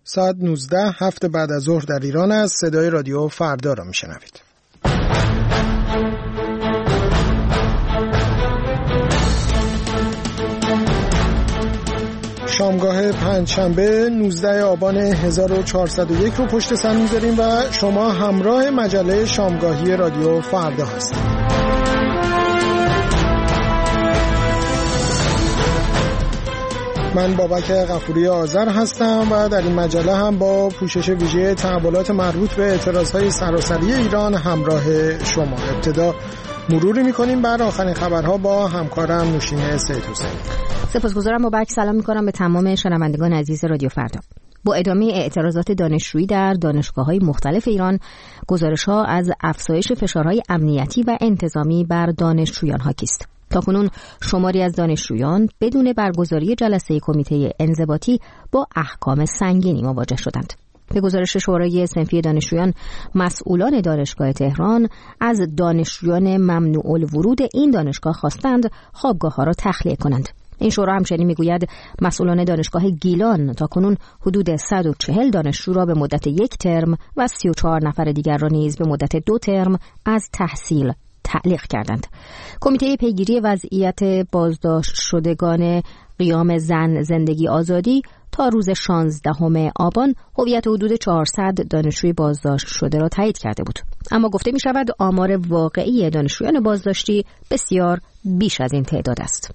ساعت 19 هفت بعد از ظهر در ایران است. صدای رادیو فردا را میشنوید. شامگاه پنجشنبه 19 آبان 1401 رو پشت سر می‌ذاریم و شما همراه مجله شامگاهی رادیو فردا هستید. من بابک غفوری آذر هستم و در این مجله هم با پوشش ویژه تحولات مربوط به اعتراضهای سراسری ایران همراه شما. ابتدا مروری می‌کنیم بر آخرین خبرها با همکارم نوشین سیدحسین. سپاسگزارم بابک. سلام می‌کنم به تمام شنوندگان عزیز رادیو فردا. با ادامه اعتراضات دانشجویی در دانشگاه‌های مختلف ایران، گزارش‌ها از افزایش فشارهای امنیتی و انتظامی بر دانشجویان حاکی است. تاکنون شماری از دانشجویان بدون برگزاری جلسه کمیته انضباطی با احکام سنگینی مواجه شدند. به گزارش شورای صنفی دانشجویان، مسئولان دانشگاه تهران از دانشجویان ممنوع الورود این دانشگاه خواستند خوابگاه‌ها را تخلیه کنند. این شورا همچنین میگوید مسئولان دانشگاه گیلان تاکنون حدود 140 دانشجو را به مدت 1 ترم و 34 نفر دیگر را نیز به مدت 2 ترم از تحصیل تعلیق کردند. کمیته پیگیری وضعیت بازداشت شدگان قیام زن زندگی آزادی تا روز 16 آبان هویت حدود 400 دانشجوی بازداشت شده را تایید کرده بود. اما گفته می شود آمار واقعی دانشجویان بازداشتی بسیار بیش از این تعداد است.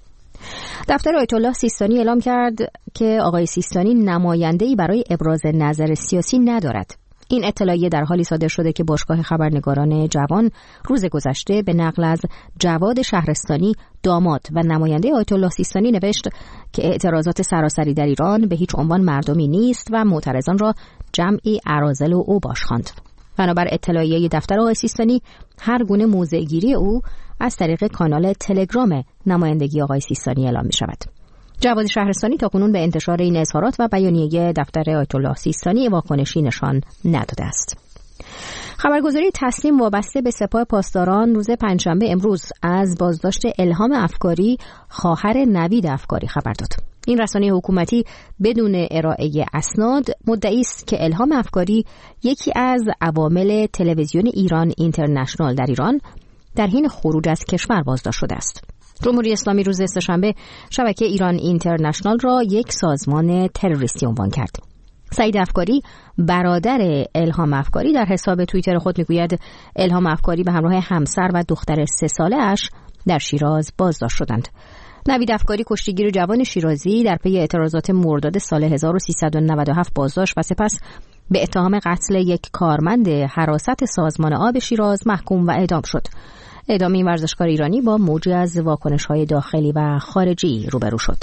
دفتر آیت الله سیستانی اعلام کرد که آقای سیستانی نماینده‌ای برای ابراز نظر سیاسی ندارد. این اطلاعیه در حالی صادر شده که باشگاه خبرنگاران جوان روز گذشته به نقل از جواد شهرستانی داماد و نماینده آیت الله سیستانی نوشت که اعتراضات سراسری در ایران به هیچ عنوان مردمی نیست و معترضان را جمعی اراذل و اوباش خواند. بنابر اطلاعیه دفتر آقای سیستانی، هر گونه موضع‌گیری او از طریق کانال تلگرام نمایندگی آقای سیستانی اعلام می شود. جواد شهرستانی تاکنون به انتشار این اظهارات و بیانیه دفتر آیت الله سیستانی واکنشی نشان نداده است. خبرگزاری تسنیم وابسته به سپاه پاسداران روز پنجشنبه امروز از بازداشت الهام افکاری، خواهر نوید افکاری خبر داد. این رسانه حکومتی بدون ارائه اسناد مدعی است که الهام افکاری یکی از عوامل تلویزیون ایران اینترنشنال در ایران در حین خروج از کشور بازداشت شده است. جمهوری اسلامی روز سه‌شنبه شبکه ایران اینترنشنال را یک سازمان تروریستی عنوان کرد. سعید افکاری برادر الهام افکاری در حساب توییتر خود میگوید الهام افکاری به همراه همسر و دختر 3 ساله اش در شیراز بازداشت شدند. نوید افکاری کشتیگیر جوان شیرازی در پی اعتراضات مرداد سال 1397 بازداشت و سپس به اتهام قتل یک کارمند حراست سازمان آب شیراز محکوم و اعدام شد. اعدام این ورزشکار ایرانی با موجی از واکنش‌های داخلی و خارجی روبرو شد.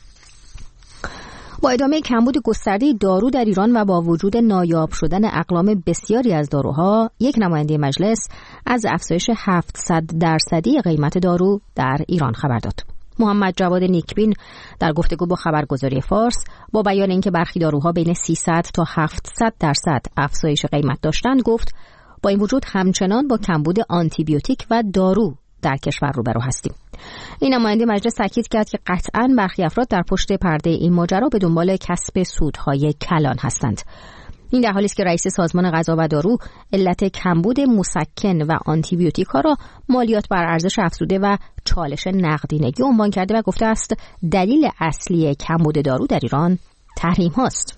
با ادامه کمبود گسترده دارو در ایران و با وجود نایاب شدن اقلام بسیاری از داروها، یک نماینده مجلس از افزایش 700% قیمت دارو در ایران خبر داد. محمد جواد نیکبین در گفتگو با خبرگزاری فارس با بیان اینکه برخی داروها بین 300 تا 700% افزایش قیمت داشتند گفت با این وجود همچنان با کمبود آنتیبیوتیک و دارو در کشور روبرو هستیم. این نماینده مجلس تاکید کرد که قطعاً برخی افراد در پشت پرده این ماجرا به دنبال کسب سودهای کلان هستند. این در حالی است که رئیس سازمان غذا و دارو علت کمبود مسکن و آنتیبیوتیک ها را مالیات بر ارزش افزوده و چالش نقدینگی عنوان کرده و گفته است دلیل اصلی کمبود دارو در ایران تحریم هاست.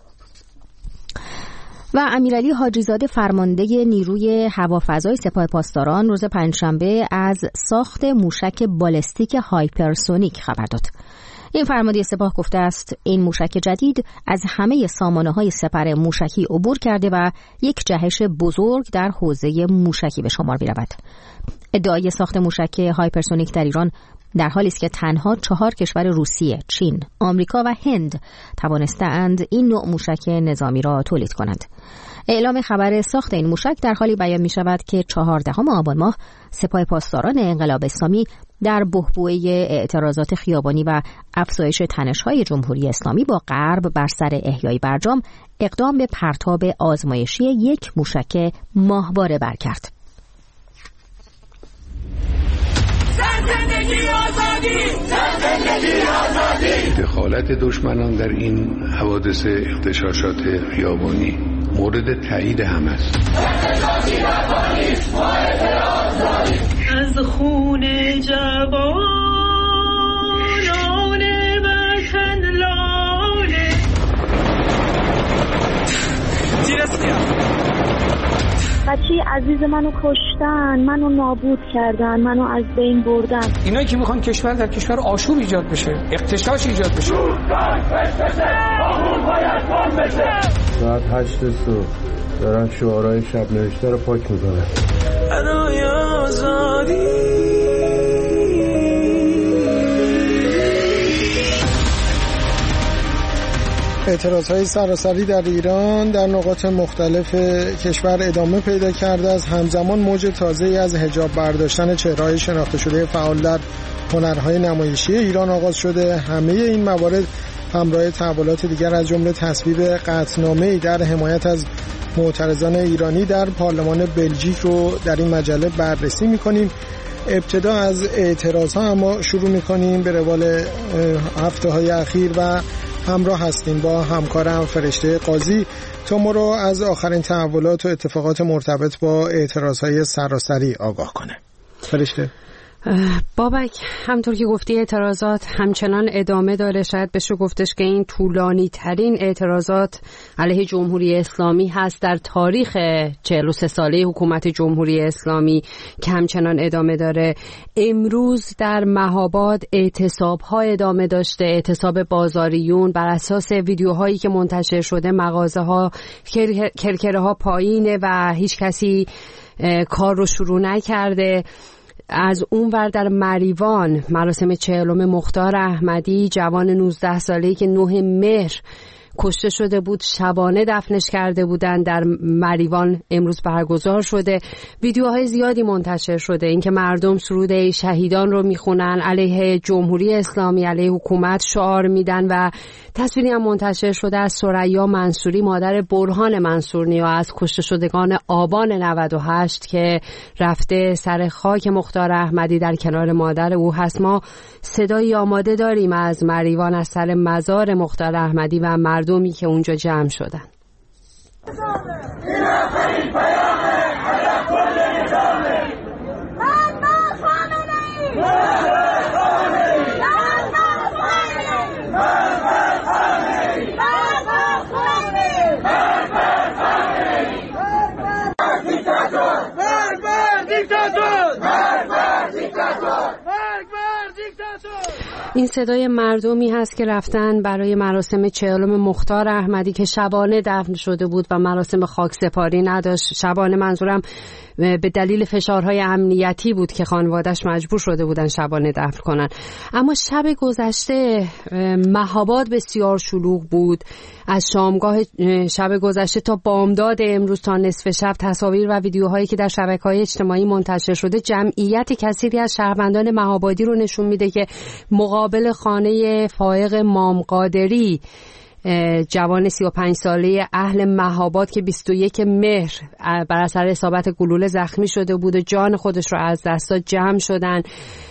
و امیرعلی حاجی‌زاده فرمانده نیروی هوافضای سپاه پاسداران روز پنجشنبه از ساخت موشک بالستیک هایپرسونیک خبر داد. این فرمانده سپاه گفته است این موشک جدید از همه سامانه‌های سپر موشکی عبور کرده و یک جهش بزرگ در حوزه موشکی به شمار می‌رود. ادعای ساخت موشک هایپرسونیک در ایران در حالی است که تنها 4 کشور روسیه، چین، آمریکا و هند توانسته‌اند این نوع موشک نظامی را تولید کنند. اعلام خبر ساخت این موشک در حالی بیان می شود که 14 آبان ماه سپاه پاسداران انقلاب اسلامی در بحبوحه اعتراضات خیابانی و افزایش تنش‌های جمهوری اسلامی با غرب بر سر احیای برجام اقدام به پرتاب آزمایشی یک موشک ماهواره بر کرد. دخالت دشمنان در این حوادث اغتشاشات خیابانی مورد تایید هم است. از خون جوانان وطن لاله بچه عزیز منو کشتن، منو نابود کردن، منو از بین بردن. اینایی که میخوان کشور در کشور آشوب ایجاد بشه، اغتشاش ایجاد بشه. ساعت 8 صبح دارن شعارهای شب نوشته رو پاک میکنن. برای آزادی اعتراضهای سراسری در ایران در نقاط مختلف کشور ادامه پیدا کرده است. همزمان موج تازه‌ای از حجاب برداشتن چهره‌های شناخته شده فعال در هنرهای نمایشی ایران آغاز شده. همه این موارد همراه تحولات دیگر از جمله تصویب قطعنامه‌ای در حمایت از معترضان ایرانی در پارلمان بلژیک رو در این مجله بررسی می‌کنیم. ابتدا از اعتراضها اما شروع می‌کنیم به روال هفته‌های اخیر و همراه هستیم با همکارم فرشته قاضی تا ما رو از آخرین تحولات و اتفاقات مرتبط با اعتراضهای سراسری آگاه کنه. فرشته. بابک، همطور که گفتی اعتراضات همچنان ادامه داره. شاید بشه گفتش که این طولانی ترین اعتراضات علیه جمهوری اسلامی هست در تاریخ 43 ساله حکومت جمهوری اسلامی که همچنان ادامه داره. امروز در مهاباد اعتصاب‌ها ادامه داشته، اعتصاب بازاریون. بر اساس ویدیوهایی که منتشر شده مغازه‌ها کرکره‌ها پایینه و هیچ کسی کار رو شروع نکرده. از اون ور در مریوان مراسم 40 مختار احمدی، جوان 19 ساله‌ای که 9 مهر کشته شده بود، شبانه دفنش کرده بودن، در مریوان امروز برگزار شده. ویدیوهای زیادی منتشر شده اینکه مردم سرود شهیدان رو میخونن، علیه جمهوری اسلامی، علیه حکومت شعار میدن و تصویری هم منتشر شده از ثریا منصوری، مادر برهان منصورنیا، از کشته شدگان آبان 98 که رفته سر خاک مختار احمدی در کنار مادر او هست. ما صدایی آماده داریم از مریوان، از سر مزار مختار احمدی و مردمی که اونجا جمع شدن. این صدای مردمی هست که رفتن برای مراسم 40 مختار احمدی که شبانه دفن شده بود و مراسم خاکسپاری نداشت. شبانه منظورم به دلیل فشارهای امنیتی بود که خانواده‌اش مجبور شده بودن شبانه دفن کنن. اما شب گذشته مهاباد بسیار شلوغ بود. از شامگاه شب گذشته تا بامداد امروز تا نصف شب تصاویر و ویدیوهایی که در شبکه‌های اجتماعی منتشر شده جمعیت کثیری از شهروندان مهابادی رو نشون میده که مقابل خانه فائق مامقادری، جوان 35 ساله اهل مهاباد که 21 مهر بر اثر اصابت گلوله زخمی شده بود و جان خودش رو از دست داد، جمع شدن.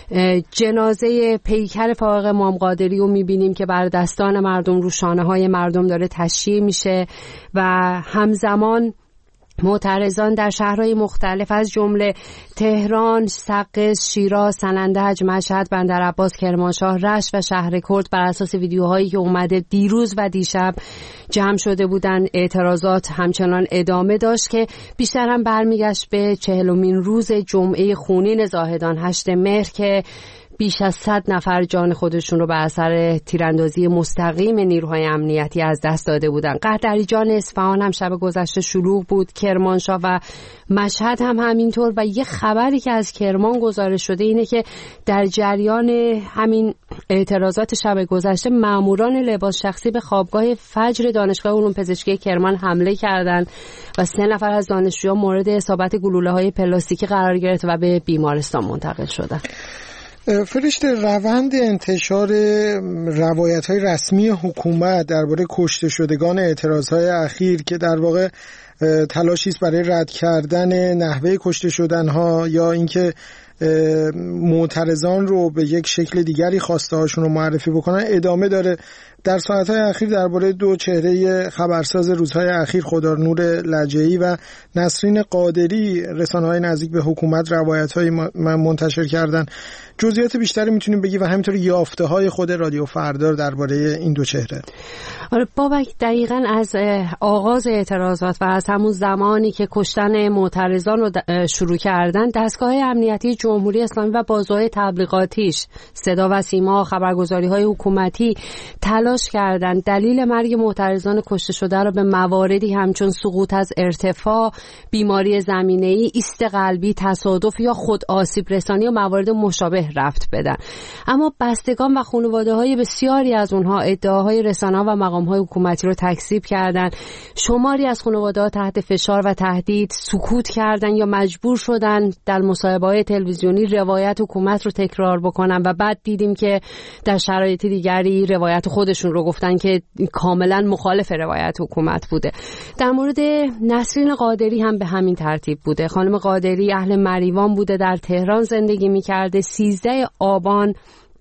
جنازه پیکر فائق مامقادری رو میبینیم که بر دستان مردم، رو شانه های مردم داره تشییع میشه و همزمان معترضان در شهرهای مختلف از جمله تهران، سقز، شیراز، سنندج، مشهد، بندرعباس، کرمانشاه، رشت و شهر کرد بر اساس ویدیوهایی که اومده دیروز و دیشب جمع شده بودن. اعتراضات همچنان ادامه داشت که بیشتر هم برمیگشت به 40مین روز جمعه خونین زاهدان 8 مهر که بیش از 100 نفر جان خودشون رو به اثر تیراندازی مستقیم نیروهای امنیتی از دست داده بودن. قهدریجان اصفهان هم شب گذشته شلوغ بود، کرمانشاه و مشهد هم همینطور. و یه خبری که از کرمان گزارش شده اینه که در جریان همین اعتراضات شب گذشته ماموران لباس شخصی به خوابگاه فجر دانشگاه علوم پزشکی کرمان حمله کردند و 3 نفر از دانشجویان مورد اصابت گلوله‌های پلاستیکی قرار گرفت و به بیمارستان منتقل شدند. فرشته، روند انتشار روایت‌های رسمی حکومت درباره کشته شدگان اعتراضهای اخیر که در واقع تلاشی است برای رد کردن نحوه کشته شدنها یا اینکه معترضان رو به یک شکل دیگری خواسته هاشون رو معرفی بکنن ادامه داره. در ساعتهای اخیر درباره دو چهره خبرساز روزهای اخیر خدانور لجعی و نسرین قادری رسانه‌های نزدیک به حکومت روایت‌های منتشر کردن. جزئیات بیشتری میتونیم بگی و همینطور یافته‌های خود رادیو فردا درباره این دو چهره؟ آره بابک، دقیقاً از آغاز اعتراضات و از همون زمانی که کشتن معترضان رو شروع کردن، دستگاه امنیتی جمهوری اسلامی و بازوهای تبلیغاتیش، صدا و سیما، خبرگزاری‌های حکومتی تلاش کردند دلیل مرگ معترضان کشته شده رو به مواردی همچون سقوط از ارتفاع، بیماری زمینه‌ای، ایست قلبی، تصادف یا خود آسیب رسانی و موارد مشابه ربط بدن. اما بستگان و خانواده‌های بسیاری از اونها ادعاهای رسانه‌ها و مقام‌های حکومتی رو تکذیب کردند. شماری از خانواده‌ها تحت فشار و تهدید سکوت کردند یا مجبور شدن در مصاحبه‌های تلویزیونی روایت حکومت رو تکرار بکنن و بعد دیدیم که در شرایط دیگری روایت خودشون رو گفتن که کاملا مخالف روایت حکومت بوده. در مورد نسرین قادری هم به همین ترتیب بوده. خانم قادری اهل مریوان بوده، در تهران زندگی می‌کرده. 13 آبان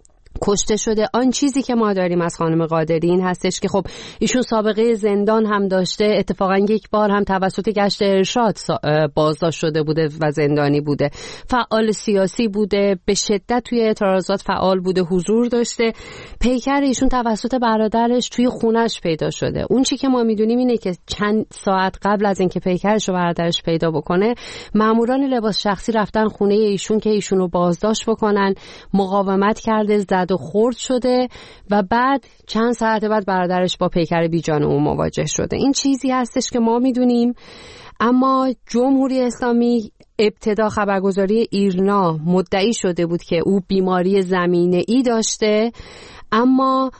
کشته شده. آن چیزی که ما داریم از خانم قادری این هستش که خب ایشون سابقه زندان هم داشته، اتفاقا یک بار هم توسط گشت ارشاد بازداشت شده بوده و زندانی بوده. فعال سیاسی بوده، به شدت توی اعتراضات فعال بوده، حضور داشته. پیکر ایشون توسط برادرش توی خونش پیدا شده. اون چی که ما میدونیم اینه که چند ساعت قبل از اینکه پیکرش و برادرش پیدا بکنه، ماموران لباس شخصی رفتن خونه ایشون که ایشون رو بازداشت بکنن. مقاومت کرده، زد و خورد شده و بعد چند ساعت بعد برادرش با پیکر بیجان او مواجه شده. این چیزی هستش که ما میدونیم. اما جمهوری اسلامی ابتدا خبرگزاری ایرنا مدعی شده بود که او بیماری زمینه‌ای داشته، اما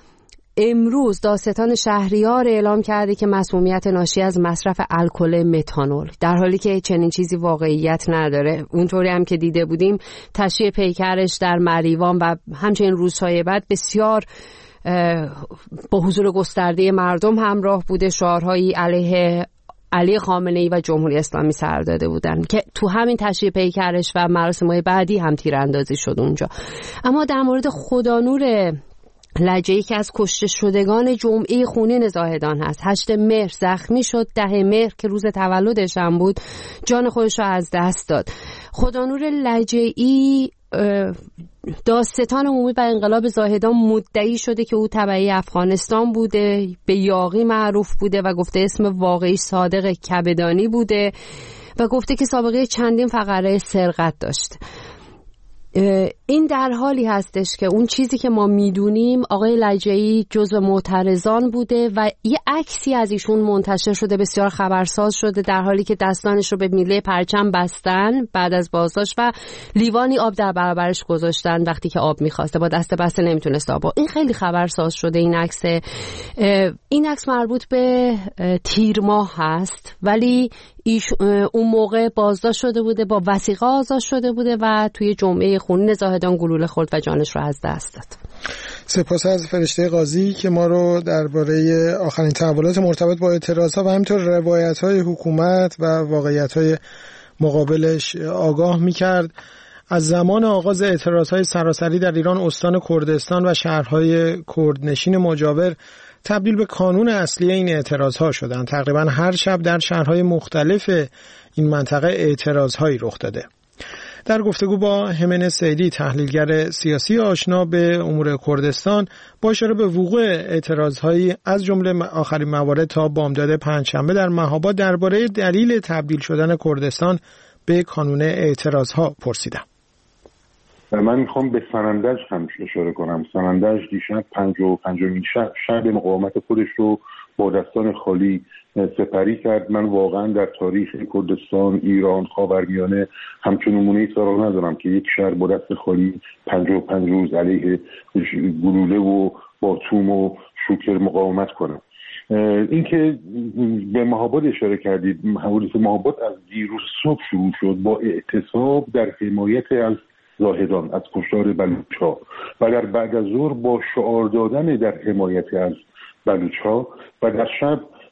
امروز دادستان شهریار اعلام کرده که مسمومیت ناشی از مصرف الکل متانول، در حالی که چنین چیزی واقعیت نداره. اونطوری هم که دیده بودیم تشییع پیکرش در مریوان و همچنین روزهای بعد بسیار با حضور گسترده مردم همراه بوده، شعارهایی علیه علی خامنه‌ای و جمهوری اسلامی سر داده بودن که تو همین تشییع پیکرش و مراسم‌های بعدی هم تیراندازی شد اونجا. اما در مورد خدانور لجعی که از کشته شدگان جمعه خونین زاهدان هست، 8 مهر زخمی شد، 10 مهر که روز تولدش هم بود جان خودش رو از دست داد. خدانور لجعی دادستان عمومی و انقلاب زاهدان مدعی شده که او تبعی افغانستان بوده، به یاغی معروف بوده و گفته اسم واقعی صادق کبدانی بوده و گفته که سابقه چندین فقره سرقت داشت. این در حالی هستش که اون چیزی که ما میدونیم آقای لجعی جزو معترضان بوده و یه عکسی از ایشون منتشر شده، بسیار خبرساز شده، در حالی که دستانش رو به میله پرچم بستن بعد از بازداشت و لیوانی آب در برابرش گذاشتن وقتی که آب میخواسته، با دست بسته نمیتونست آب. این خیلی خبرساز شده این عکس. این عکس مربوط به تیر ماه هست، ولی اون موقع بازداشت شده بوده، با وثیقه آزاد شده بوده و توی جمعه خونین زاهدان گلوله خورد و جانش رو از دست داد. سپاس از فرشته قاضی که ما رو درباره آخرین تحولات مرتبط با اعتراضات و همینطور روایت‌های حکومت و واقعیت‌های مقابلش آگاه می‌کرد. از زمان آغاز اعتراضات سراسری در ایران، استان کردستان و شهرهای کردنشین مجاور تبدیل به کانون اصلی این اعتراضها شدند. تقریبا هر شب در شهرهای مختلف این منطقه اعتراضهایی رخ داده. در گفتگو با همن سیدی، تحلیلگر سیاسی آشنا به امور کردستان، با اشاره به وقوع اعتراضهایی از جمله آخرین موارد تا بامداد پنجشنبه در مهاباد درباره دلیل تبدیل شدن کردستان به کانون اعتراضها پرسیدم. من میخوام به سنندج هم اشاره کنم. سنندج دیشب 55مین شب مقاومت خودش رو با دستان خالی سپری کرد. من واقعا در تاریخ کردستان، ایران، خاورمیانه همچون نمونه سراغ ندارم که یک شهر با دست خالی 55 روز علیه گلوله و باتوم و شوکر مقاومت کنه. این که به مهاباد اشاره کردید، حوادث مهاباد از دیروز صبح شروع شد با اعتصاب در حمایت از زاهدان، از کشتار بلوچ‌ها و در بعد از ظهر با شعار دادن در حمایت از بلوچ‌ها و در شب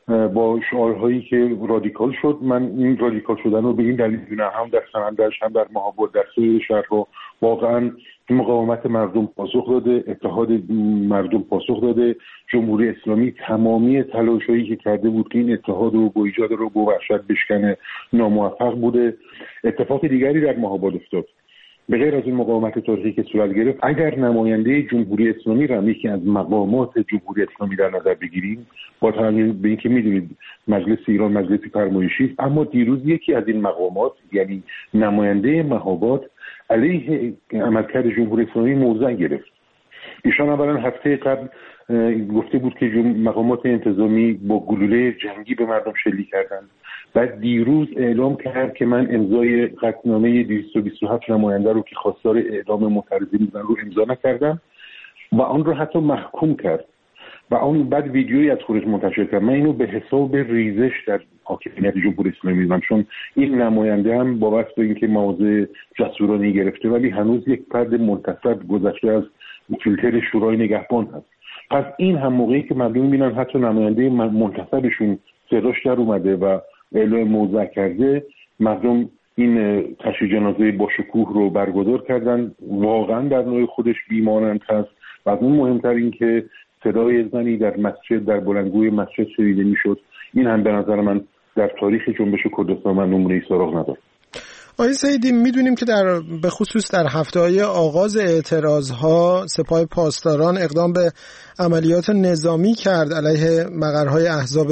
با شعارهایی که رادیکال شد. من این رادیکال شدن رو به این دلیل می‌بینم، هم در سنندج هم در مهابد در سایر شهرها واقعا مقاومت مردم پاسخ داده، اتحاد مردم پاسخ داده. جمهوری اسلامی تمامی تلاشایی که کرده بود که این اتحاد رو با ایجاد رو با وحشت بشکنه ناموفق بوده. اتفاق دیگری در مهابد افتاد، به غیر از این مقاومت تاریخی که صورت گرفت، اگر نماینده جمهوری اسلامی را یکی از مقامات جمهوری اسلامی در نظر بگیریم، با توجه به اینکه میدونید مجلس ایران مجلس فرمایشی است، اما دیروز یکی از این مقامات یعنی نماینده مهابد علیه عملکرد جمهوری اسلامی موضع گرفت. ایشان اولا هفته قبل گفته بود که مقامات انتظامی با گلوله جنگی به مردم شلیک کردند. بعد دیروز اعلام کرد که من امضای قطعنامه 227 نماینده رو که خواستار اعدام معترضین بودن رو امضا نکردم و آن رو حتی محکوم کرد و آن بعد ویدیویی از خودش منتشر کرد. من اینو به حساب ریزش در حاکمیت جمهوری اسلامی می‌دونم، چون این نماینده هم بابت به اینکه مواضع جسورانه گرفته ولی هنوز یک فرد منتصب گذشته از فیلتر شورای نگهبان هست. پس این هم موقعی که مردم می‌بینن حتی نماینده منتصبشون صداش در اومده و اعلام موضع کرده، مردم این تشییع جنازه با شکوه رو برگزار کردن. واقعا در نوع خودش بی‌مانند هست و از اون مهمتر این که صدای زنی در مسجد در بلندگوی مسجد شنیده میشد. این هم به نظر من در تاریخ جنبش کردستان من نمونه‌ای سراغ نداره. آقای سیدی، میدونیم که به خصوص در هفته‌های آغاز اعتراضها سپاه پاسداران اقدام به عملیات نظامی کرد علیه مقرهای احزاب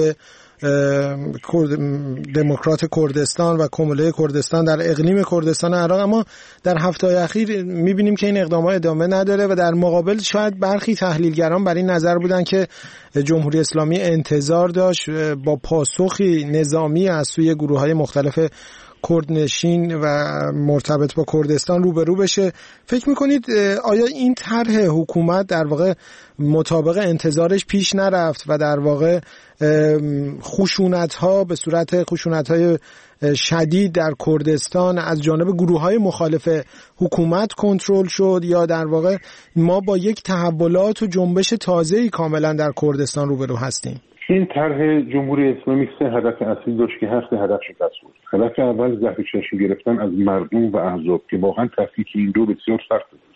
دموکرات کردستان و کموله کردستان در اقلیم کردستان عراق، اما در هفته‌های اخیر می‌بینیم که این اقدامات ادامه نداره و در مقابل شاید برخی تحلیلگران بر این نظر بودن که جمهوری اسلامی انتظار داشت با پاسخی نظامی از سوی گروه‌های مختلف کردنشین و مرتبط با کردستان روبرو بشه. فکر میکنید آیا این طرح حکومت در واقع مطابق انتظارش پیش نرفت و در واقع خشونت‌ها به صورت خشونت‌های شدید در کردستان از جانب گروه‌های مخالف حکومت کنترل شد، یا در واقع ما با یک تحولات و جنبش تازه‌ای کاملا در کردستان روبرو هستیم؟ این طرح جمهوری اسلامی سه هدف اصلی داشت که هفت هدف شکست بود. هدف اول ضعف چشم گرفتن از مردم و احزاب که واقعا تفکیک این دو بسیار سخت بود.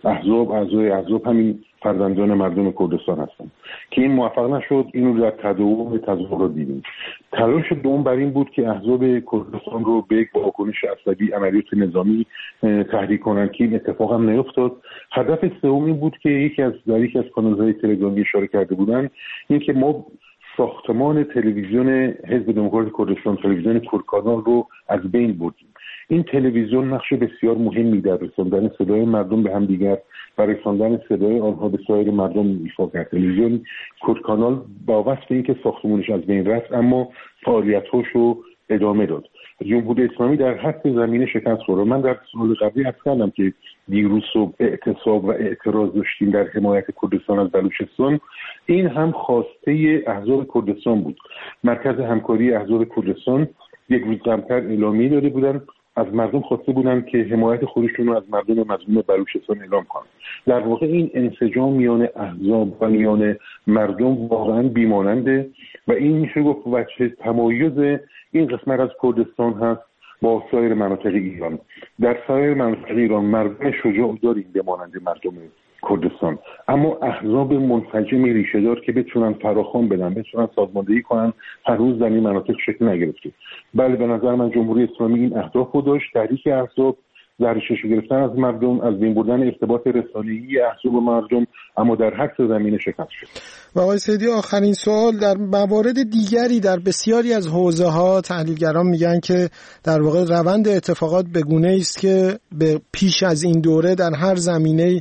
اعضای احزاب همین فرزندان مردم کردستان هستند که این موفق نشد. اینو در تداوم تظاهرات دیدیم. تلاش دوم بر این بود که احزاب کردستان رو به یک واکنش عصبی عملیات نظامی تحریک کنند که این اتفاق هم نیفتاد. هدف سوم این بود که یکی از کانال‌های تلگرامی اشاره کرده بودن، این که ما ساختمان تلویزیون حزب دموکرات کردستان، تلویزیون کردکانال رو از بین بردیم. این تلویزیون نقش بسیار مهمی در رساندن صدای مردم به هم دیگر و رساندن صدای آنها به سایر مردم ایفا کرد. تلویزیون کردکانال با وصف اینکه ساختمانش از بین رفت اما فعالیت‌هاش رو ادامه داد. جمهوری اسلامی در هر زمینه شکست خورد. من در سال قبلی عرض کردم که دیروز صبح اعتصاب و اعتراض داشتیم در حمایت کردستان از بلوچستان. این هم خواسته احزاب کردستان بود. مرکز همکاری احزاب کردستان یک روز قبل‌تر اعلامیه داده بودن، از مردم خواسته بودن که حمایت خودشون رو از مردم مظلوم بلوچستان اعلام کنن. در واقع این انسجام میان احزاب و میان مردم واقعا بی‌ماننده و این میشه گفت وجه تمایز این قسمت از کردستان هست با سایر مناطق ایران. در سایر مناطق ایران مردم شجاع داریم به مانند مردم کردستان، اما احزاب منسجم ریشه دار که بتونن فراخوان بدن، بتونن سازماندهی کنن، هنوز در این مناطق شکل نگرفته. بله، به نظر من جمهوری اسلامی این اهداف رو داشت: تحریک احزاب، ذره‌چشم گرفتن از مردم، از بین بردن ارتباط رسانه‌ای احزاب و مردم، اما در هر سه زمینه شکست شد. و آقای سیدی، آخرین سوال، در موارد دیگری در بسیاری از حوزه‌ها تحلیلگران میگن که در واقع روند اتفاقات به گونه‌ای است که به پیش از این دوره در هر زمینه‌ای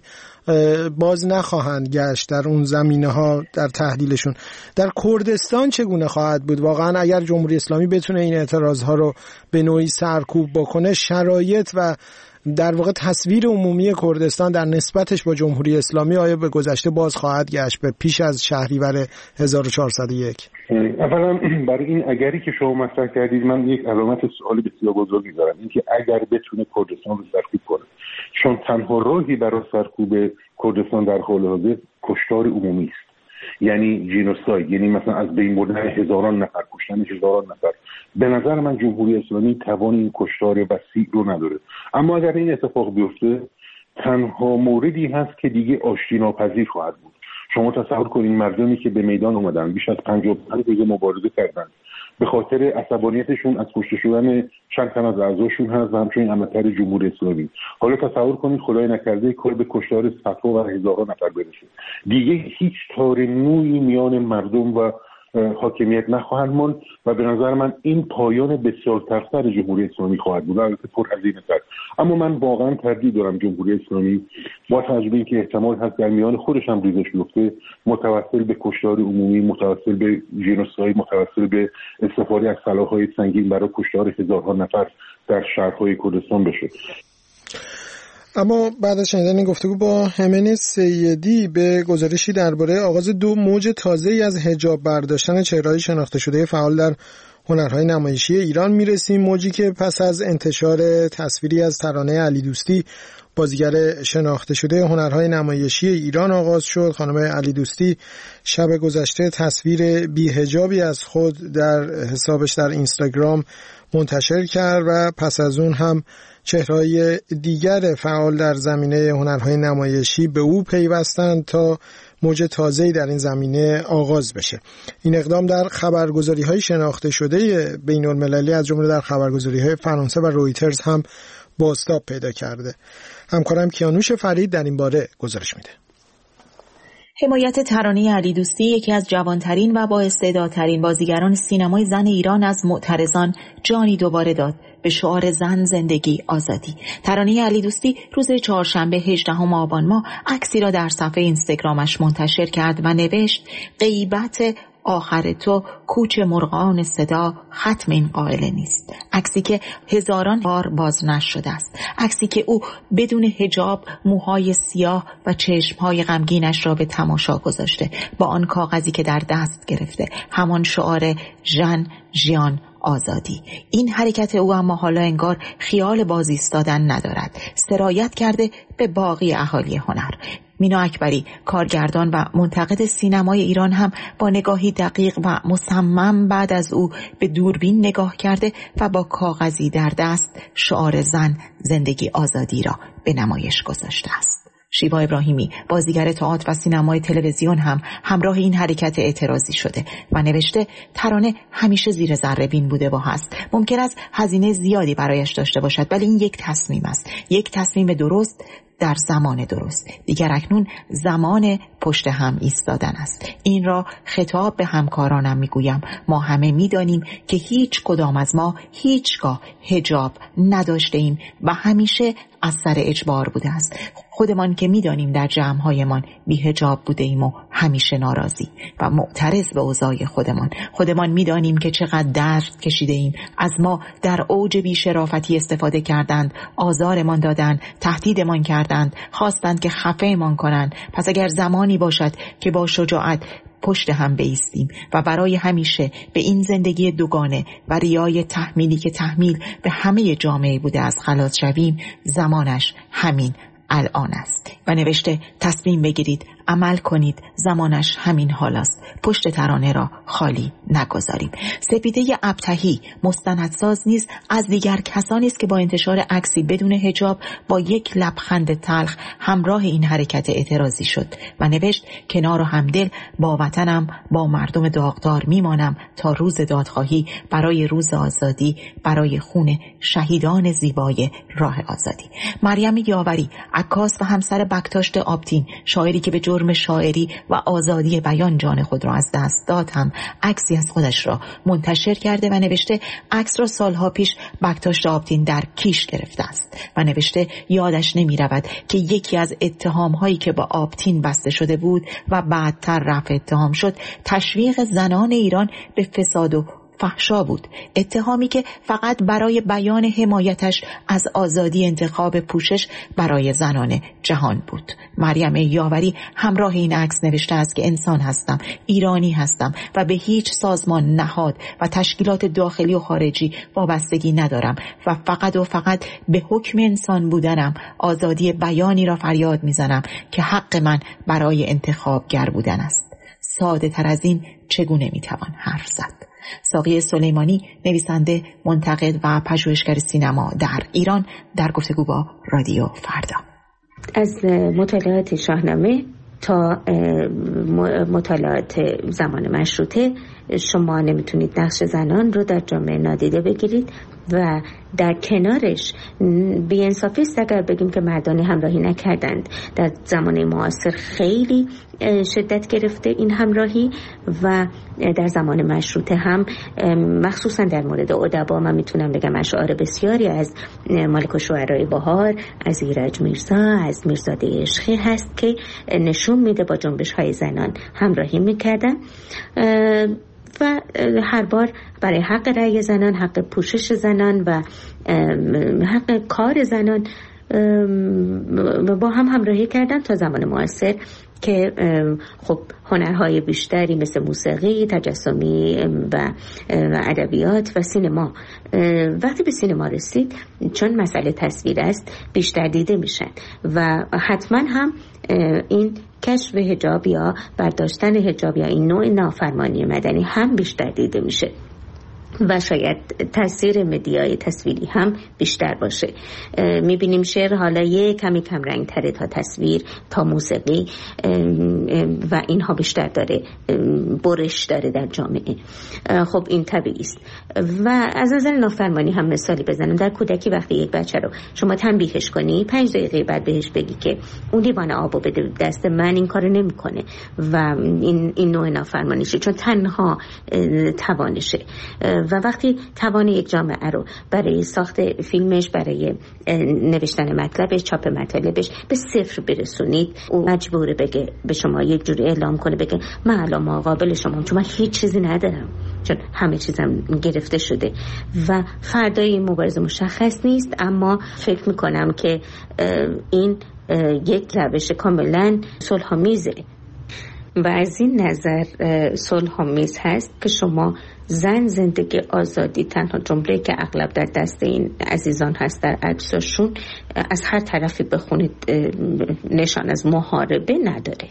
باز نخواهند گشت در اون زمینه‌ها در تحلیلشون. در کردستان چگونه خواهد بود؟ واقعا اگر جمهوری اسلامی بتونه این اعتراضها رو به نوعی سرکوب بکنه، شرایط و در واقع تصویر عمومی کردستان در نسبتش با جمهوری اسلامی آیا به گذشته باز خواهد گشت، به پیش از شهریور 1401؟ اولا برای این اگری که شما مطرح کردید من یک علامت سوال بسیار بزرگی دارم، این که اگر بتونه کردستان رو سرکوب کنه، چون تنها راهی برای سرکوب کردستان در حال حاضر کشتار عمومی است. یعنی جینوساید، یعنی مثلا از بین بردن هزاران نفر، کشتن هزاران نفر. به نظر من جمهوری اسلامی توان این کشتار وسیع رو نداره. اما اگر این اتفاق بیفته تنها موردی هست که دیگه آشتیناپذیر خواهد بود. شما تصور کنید مردمی که به میدان اومدن بیش از 55 روز مبارزه کردن، به خاطر عصبانیتشون از کشته شدن چند تن از اعضاشون هست و همچنین عملکرد جمهوری اسلامی. حالا تصور کنید خدای نکرده کار به کشتار صدها و هزاران نفر برسه، دیگه هیچ تار نوعی میان مردم و حاکمیت نخواهد ماند و به نظر من این پایان بسیار ترسر جمهوری اسلامی خواهد بود، البته پرهزینه‌تر. اما من واقعا تردید دارم جمهوری اسلامی با توجه به اینکه احتمال هست در میان خودش هم ریزش بیفته، متوسل به کشتار عمومی، متوسل به ژنوساید، متوسل به استفاده از سلاح‌های سنگین برای کشتار هزارها نفر در شهرهای کردستان بشه. اما بعد از شنیدن این گفتگو با همین سیدی به گزارشی درباره آغاز 2 موج تازه‌ای از حجاب برداشتن چهره‌های شناخته شده فعال در هنرهای نمایشی ایران میرسیم. موجی که پس از انتشار تصویری از ترانه علی دوستی، بازیگر شناخته شده هنرهای نمایشی ایران آغاز شد. خانم علی دوستی شب گذشته تصویر بی‌حجابی از خود در حسابش در اینستاگرام منتشر کرد و پس از اون هم چهره‌های دیگر فعال در زمینه هنرهای نمایشی به او پیوستند تا موج تازه‌ای در این زمینه آغاز بشه. این اقدام در خبرگزاری‌های شناخته شده بین‌المللی از جمله در خبرگزاری‌های فرانسه و رویترز هم بازتاب پیدا کرده. همکارم کیانوش فرید در این باره گزارش میده. حمایت ترانه علی دوستی، یکی از جوانترین و با استعدادترین بازیگران سینمای زن ایران، از معترضان جانی دوباره داد به شعار زن، زندگی، آزادی. ترانه علی دوستی روز چهارشنبه 18 آبان ماه عکسی را در صفحه اینستاگرامش منتشر کرد و نوشت: غیبت آخر تو کوچ مرغان صدا، ختم این قائل نیست. عکسی که هزاران بار باز نشده است، عکسی که او بدون حجاب موهای سیاه و چشمهای غمگینش را به تماشا گذاشته، با آن کاغذی که در دست گرفته، همان شعار ژن، ژیان، آزادی. این حرکت او اما حالا انگار خیال باز ایستادن ندارد، سرایت کرده به باقی اهالی هنر. مینا اکبری، کارگردان و منتقد سینمای ایران، هم با نگاهی دقیق و مصمم بعد از او به دوربین نگاه کرده و با کاغذی در دست شعار زن، زندگی، آزادی را به نمایش گذاشته است. شیوا ابراهیمی، بازیگر تئاتر و سینمای تلویزیون، هم همراه این حرکت اعتراضی شده و نوشته: ترانه همیشه زیر ذره بین بوده و هست. ممکن است هزینه زیادی برایش داشته باشد، ولی این یک تصمیم است، یک تصمیم درست در زمان درست. دیگر اکنون زمان پشت هم ایستادن است. این را خطاب به همکارانم میگویم. ما همه میدانیم که هیچ کدام از ما هیچگاه حجاب نداشته ایم و همیشه از سر اجبار بوده است. خودمان که میدانیم در جمع‌هایمان بی حجاب بوده ایم و همیشه ناراضی و معترض به اوضاع خودمان میدانیم که چقدر درد کشیده ایم. از ما در اوج بی‌شرافتی استفاده کردند، آزارمان دادند، تهدیدمان کردند، خواستند که خفه‌مان کنند. پس اگر زمانی باشد که با شجاعت پشت هم بایستیم و برای همیشه به این زندگی دوگانه و ریای تحمیلی که تحمیل به همه جامعه بوده از خلاص شویم، زمانش همین الان است. و نوشته: تصمیم بگیرید، عمل کنید، زمانش همین حال است. پشت ترانه را خالی نگذاریم. سپیده ابتهی، مستندساز، نیز از دیگر کسانی است که با انتشار عکسی بدون حجاب با یک لبخند تلخ همراه این حرکت اعتراضی شد و نوشت: کنار و همدل با وطنم، با مردم داغدار میمانم تا روز دادخواهی، برای روز آزادی، برای خون شهیدان زیبای راه آزادی. مریم یاوری، عکاس و همسر بکتاشت آبتین، شاعری که به جرم شاعری و آزادی بیان جان خود را از دست داد، هم عکسی از خودش را منتشر کرده و نوشته: عکس را سالها پیش بکتاشت آبتین در کیش گرفته است و نوشته: یادش نمی رود که یکی از اتهام‌هایی که با آبتین بسته شده بود و بعدتر رفع اتهام شد، تشویق زنان ایران به فساد و فحشا بود. اتهامی که فقط برای بیان حمایتش از آزادی انتخاب پوشش برای زنان جهان بود. مریم یاوری همراه این عکس نوشته است که انسان هستم، ایرانی هستم و به هیچ سازمان، نهاد و تشکیلات داخلی و خارجی وابستگی ندارم و فقط به حکم انسان بودنم آزادی بیانی را فریاد میزنم که حق من برای انتخابگر بودن است. ساده تر از این چگونه میتوان حرف زد؟ ساقی سلیمانی، نویسنده، منتقد و پژوهشگر سینما در ایران، در گفتگو با رادیو فردا. از مطالعات شاهنامه تا مطالعات زمان مشروطه شما نمیتونید نقش زنان رو در جامعه نادیده بگیرید و در کنارش بی‌انصافی است اگر بگیم که مردان همراهی نکردند. در زمان معاصر خیلی شدت گرفته این همراهی و در زمان مشروطه هم، مخصوصا در مورد ادبا من میتونم بگم اشعار بسیاری از ملک الشعراء بهار، از ایرج میرزا، از میرزاده عشقی هست که نشون میده با جنبش های زنان همراهی میکردن و هر بار برای حق رأی زنان، حق پوشش زنان و حق کار زنان با هم همراهی کردن تا زمان معاصر که خب هنرهای بیشتری مثل موسیقی، تجسمی و ادبیات و سینما، وقتی به سینما رسید چون مسئله تصویر است بیشتر دیده میشن و حتما هم این کشف حجاب یا برداشتن حجاب یا این نوع نافرمانی مدنی هم بیشتر دیده میشه و شاید تاثیر مدیای تصویری هم بیشتر باشه. میبینیم شعر حالا کمی کم رنگ تره تا تصویر، تا موسیقی و اینها بیشتر داره برش داره در جامعه. خب این طبیعی است. و از نظر نافرمانی هم مثالی بزنم. در کودکی وقتی یک بچه رو شما تنبیهش کنی 5 دقیقه بعد بهش بگی که اون لیوان آبو بده دست من، این کارو نمیکنه و این نوع نافرمانیشه چون تنها توانشه. و وقتی توان یک جامعه رو برای ساخت فیلمش، برای نوشتن مطلبش، چاپ مطالبش به صفر برسونید، او مجبوره بگه به شما یک جوری اعلام کنه بگه من الان مقابل شما چون من هیچ چیزی ندارم، چون همه چیزم گرفته شده و فردای این مبارزه مشخص نیست. اما فکر میکنم که این یک روش کاملا صلح‌آمیزه و از این نظر صلح‌آمیز هست که شما زن، زندگی، آزادی، تنها جمله که اغلب در دست این عزیزان هست در عکساشون، از هر طرفی بخونید نشان از محاربه نداره.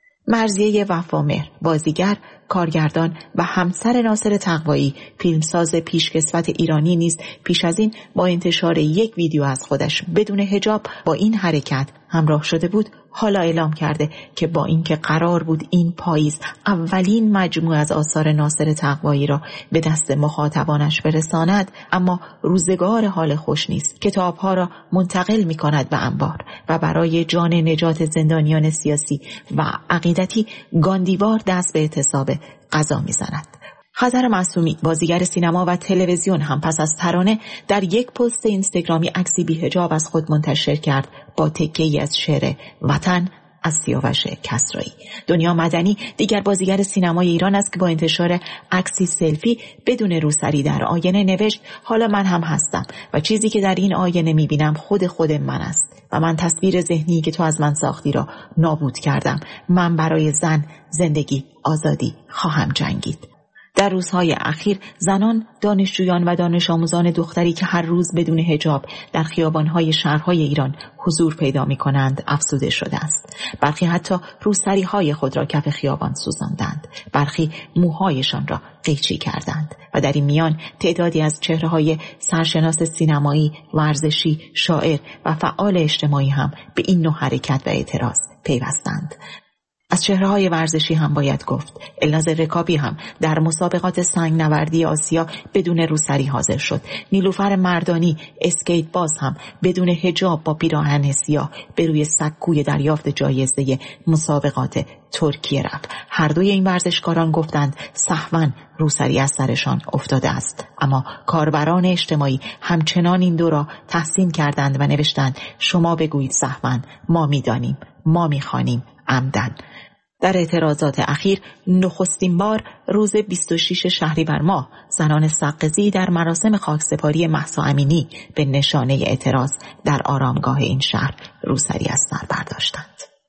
مرضیه وفامهر، بازیگر، کارگردان و همسر ناصر تقوایی، فیلمساز پیشکسوت ایرانی نیز پیش از این با انتشار یک ویدیو از خودش بدون حجاب با این حرکت همراه شده بود، حالا اعلام کرده که با اینکه قرار بود این پاییز اولین مجموعه از آثار ناصر تقوایی را به دست مخاطبانش برساند، اما روزگار حال خوش نیست. کتابها را منتقل می کند به انبار و برای جان نجات زندانیان سیاسی و عقیدتی گاندیوار دست به اعتصاب قضا می زند. خضر معصومی، بازیگر سینما و تلویزیون، هم پس از ترانه در یک پست اینستاگرامی عکسی بی حجاب از خود منتشر کرد با تکه‌ای از شعر وطن از سیاوش کسرایی. دنیا مدنی دیگر بازیگر سینمای ایران است که با انتشار عکسی سلفی بدون روسری در آینه نوشت حالا من هم هستم و چیزی که در این آینه میبینم خود من است و من تصویر ذهنی که تو از من ساختی را نابود کردم. من برای زن، زندگی، آزادی خواهم جنگید. در روزهای اخیر زنان، دانشجویان و دانش آموزان دختری که هر روز بدون حجاب در خیابانهای شهرهای ایران حضور پیدا می کنند افزوده شده است. برخی حتی روسریهای خود را کف خیابان سوزاندند، برخی موهایشان را قیچی کردند و در این میان تعدادی از چهره‌های سرشناس سینمایی، ورزشی، شاعر و فعال اجتماعی هم به این نوع حرکت و اعتراض پیوستند. از چهره‌های ورزشی هم باید گفت. الناز رکابی هم در مسابقات سنگ نوردی آسیا بدون روسری حاضر شد. نیلوفر مردانی، اسکیت باز، هم بدون حجاب با پیراهن سیاه به روی سکوی دریافت جایزه مسابقات ترکیه رفت. هر دوی این ورزشکاران گفتند سهواً روسری از سرشان افتاده است، اما کاربران اجتماعی همچنان این دو را تحسین کردند و نوشتند شما بگویید سهواً، ما می‌دانیم، ما می‌خوانیم عمدن. در اعتراضات اخیر نخستین بار روز 26 شهریور ماه زنان سقزی در مراسم خاکسپاری مهسا امینی به نشانه اعتراض در آرامگاه این شهر روسری از سر برداشتند.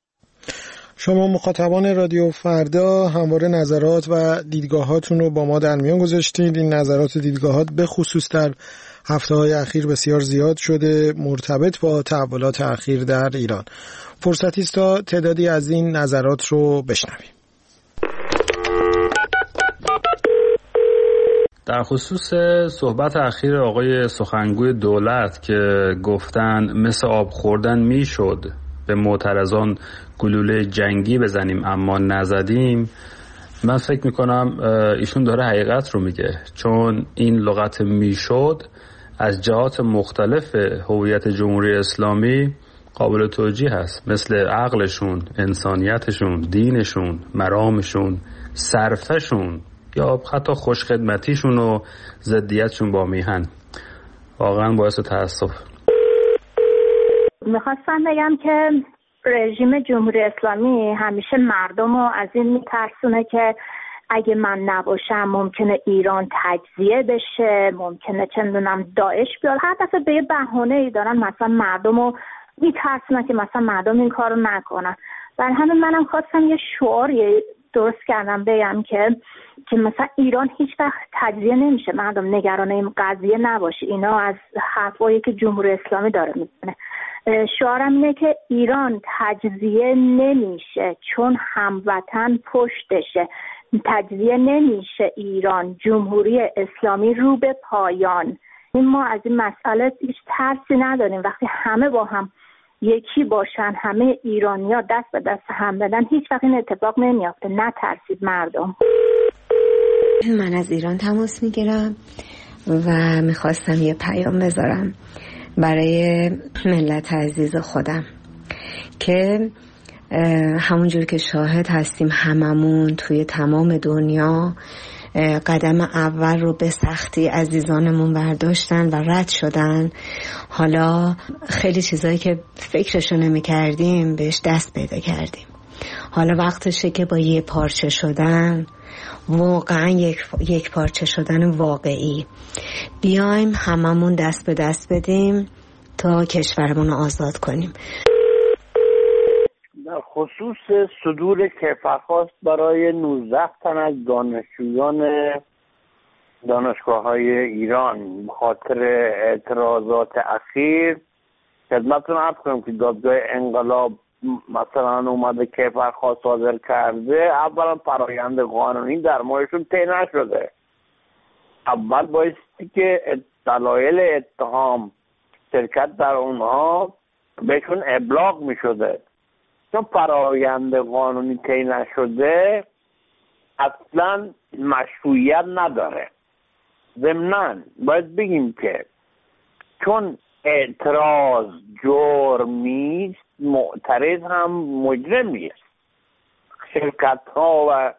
شما مخاطبان رادیو فردا همواره نظرات و دیدگاهاتون رو با ما در میان گذاشتید. این نظرات و دیدگاهات به خصوص در هفته‌های اخیر بسیار زیاد شده مرتبط با تحولات اخیر در ایران. فرصتی است تا تعدادی از این نظرات رو بشنویم. در خصوص صحبت اخیر آقای سخنگوی دولت که گفتن مثل آب خوردن میشد به معترضان گلوله جنگی بزنیم اما نزدیم، من فکر میکنم ایشون داره حقیقت رو میگه، چون این لغت میشد از جهات مختلف هویت جمهوری اسلامی قابل توجیه هست، مثل عقلشون، انسانیتشون، دینشون، مرامشون، صرفتشون یا حتی خوشخدمتیشون و ضدیتشون با میهن. واقعا باعث تأسف. میخواستم بگم که رژیم جمهوری اسلامی همیشه مردم رو از این میترسونه که اگه من نباشم ممکنه ایران تجزیه بشه، ممکنه چندونم داعش بیاد. هر دفعه به یه بهانه‌ای دارن مثلا مردم رو میترسونه که مثلا مردم این کارو نکنن. در همین منم خواستم یه شعاری درست کردم بگم که مثلا ایران هیچ وقت تجزیه نمیشه، مردم نگران این قضیه نباشه. اینا از حرفایی که جمهوری اسلامی داره میزنه. شعارم اینه که ایران تجزیه نمیشه چون هموطن پشتشه. تجزیه نمیشه ایران، جمهوری اسلامی رو به پایان. ما از این مسئله هیچ ترسی نداریم. وقتی همه با هم یکی باشن، همه ایرانی‌ها دست به دست هم بدن، هیچ وقت این اتفاق نمیافته. نترسید مردم. من از ایران تماس میگیرم و میخواستم یه پیام بذارم برای ملت عزیز خودم که همونجور که شاهد هستیم هممون توی تمام دنیا قدم اول رو به سختی عزیزانمون برداشتن و رد شدن. حالا خیلی چیزایی که فکرشو نمی کردیم بهش دست پیدا کردیم. حالا وقتشه که با یه پارچه شدن، واقعا یک پارچه شدن واقعی، بیایم هممون دست به دست بدیم تا کشورمون رو آزاد کنیم. در خصوص صدور کیفرخواست برای 19 تن از دانشجویان دانشگاه‌های ایران به خاطر اعتراضات اخیر خدمتتون عرض کنم که دادگاه انقلاب مثلا اومده کیفرخواست صادر کرده. اولا فرآیند قانونی در موردشون طی نشده. اول بایستی که دلایل اتهام شرکت در اونها بهشون ابلاغ می شده، چون فرآیند قانونی طی نشده اصلا مشروعیت نداره. ضمناً باید بگیم که چون اعتراض جرمی است، معترض هم مجرمی است. شرکت ها و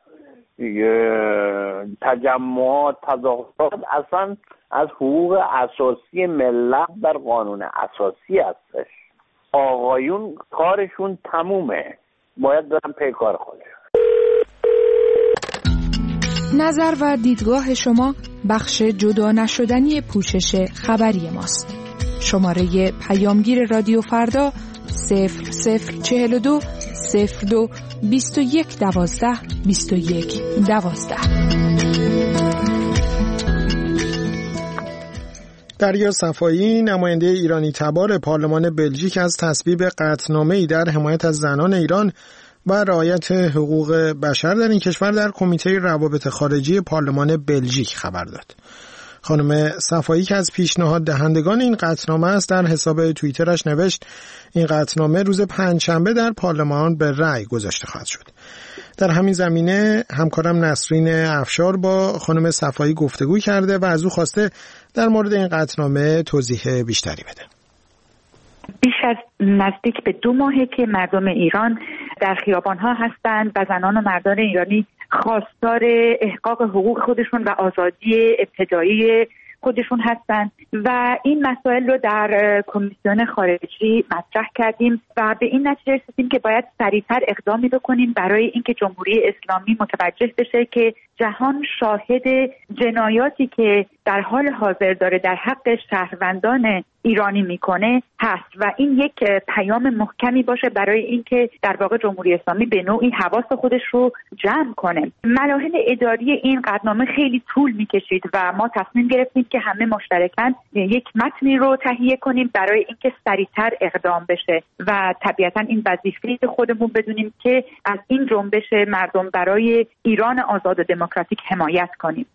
تجمعات، تظاهرات اصلا از حقوق اساسی ملت در قانون اساسی هستش. آقایون کارشون تمومه، باید برن پی کار خودشون. نظر و دیدگاه شما بخش جدا نشدنی پوشش خبری ماست. شماره پیامگیر رادیو فردا 0042 02 21 12 21 12. دریا صفایی، نماینده ایرانی تبار پارلمان بلژیک، از تصویب قطعنامه‌ای در حمایت از زنان ایران و رعایت حقوق بشر در این کشور در کمیته روابط خارجی پارلمان بلژیک خبر داد. خانم صفایی که از پیشنهاد دهندگان این قطعنامه است، در حساب توییترش نوشت این قطعنامه روز پنجشنبه در پارلمان به رأی گذاشته خواهد شد. در همین زمینه همکارم نسرین افشار با خانم صفایی گفتگو کرده و از او خواسته در مورد این قطعنامه توضیح بیشتری بده. بیش از نزدیک به 2 ماهه که مردم ایران در خیابان‌ها هستند و زنان و مردان ایرانی خواستار احقاق حقوق خودشون و آزادی ابتدایی خودشون هستند و این مسائل رو در کمیسیون خارجی مطرح کردیم و به این نتیجه رسیدیم که باید سریعتر اقدامی بکنیم برای اینکه جمهوری اسلامی متوجه بشه که جهان شاهد جنایاتی که در حال حاضر داره در حق شهروندان ایرانی میکنه هست و این یک پیام محکمی باشه برای اینکه در واقع جمهوری اسلامی به نوعی حواس خودش رو جمع کنه. مراحل اداری این قطعنامه خیلی طول میکشید و ما تصمیم گرفتیم که همه مشترکاً یک متنی رو تهیه کنیم برای اینکه سریعتر اقدام بشه و طبیعتاً این وظیفه خودمون بدونیم که از این جنبش مردم برای ایران آزاد و دموکراتیک حمایت کنیم.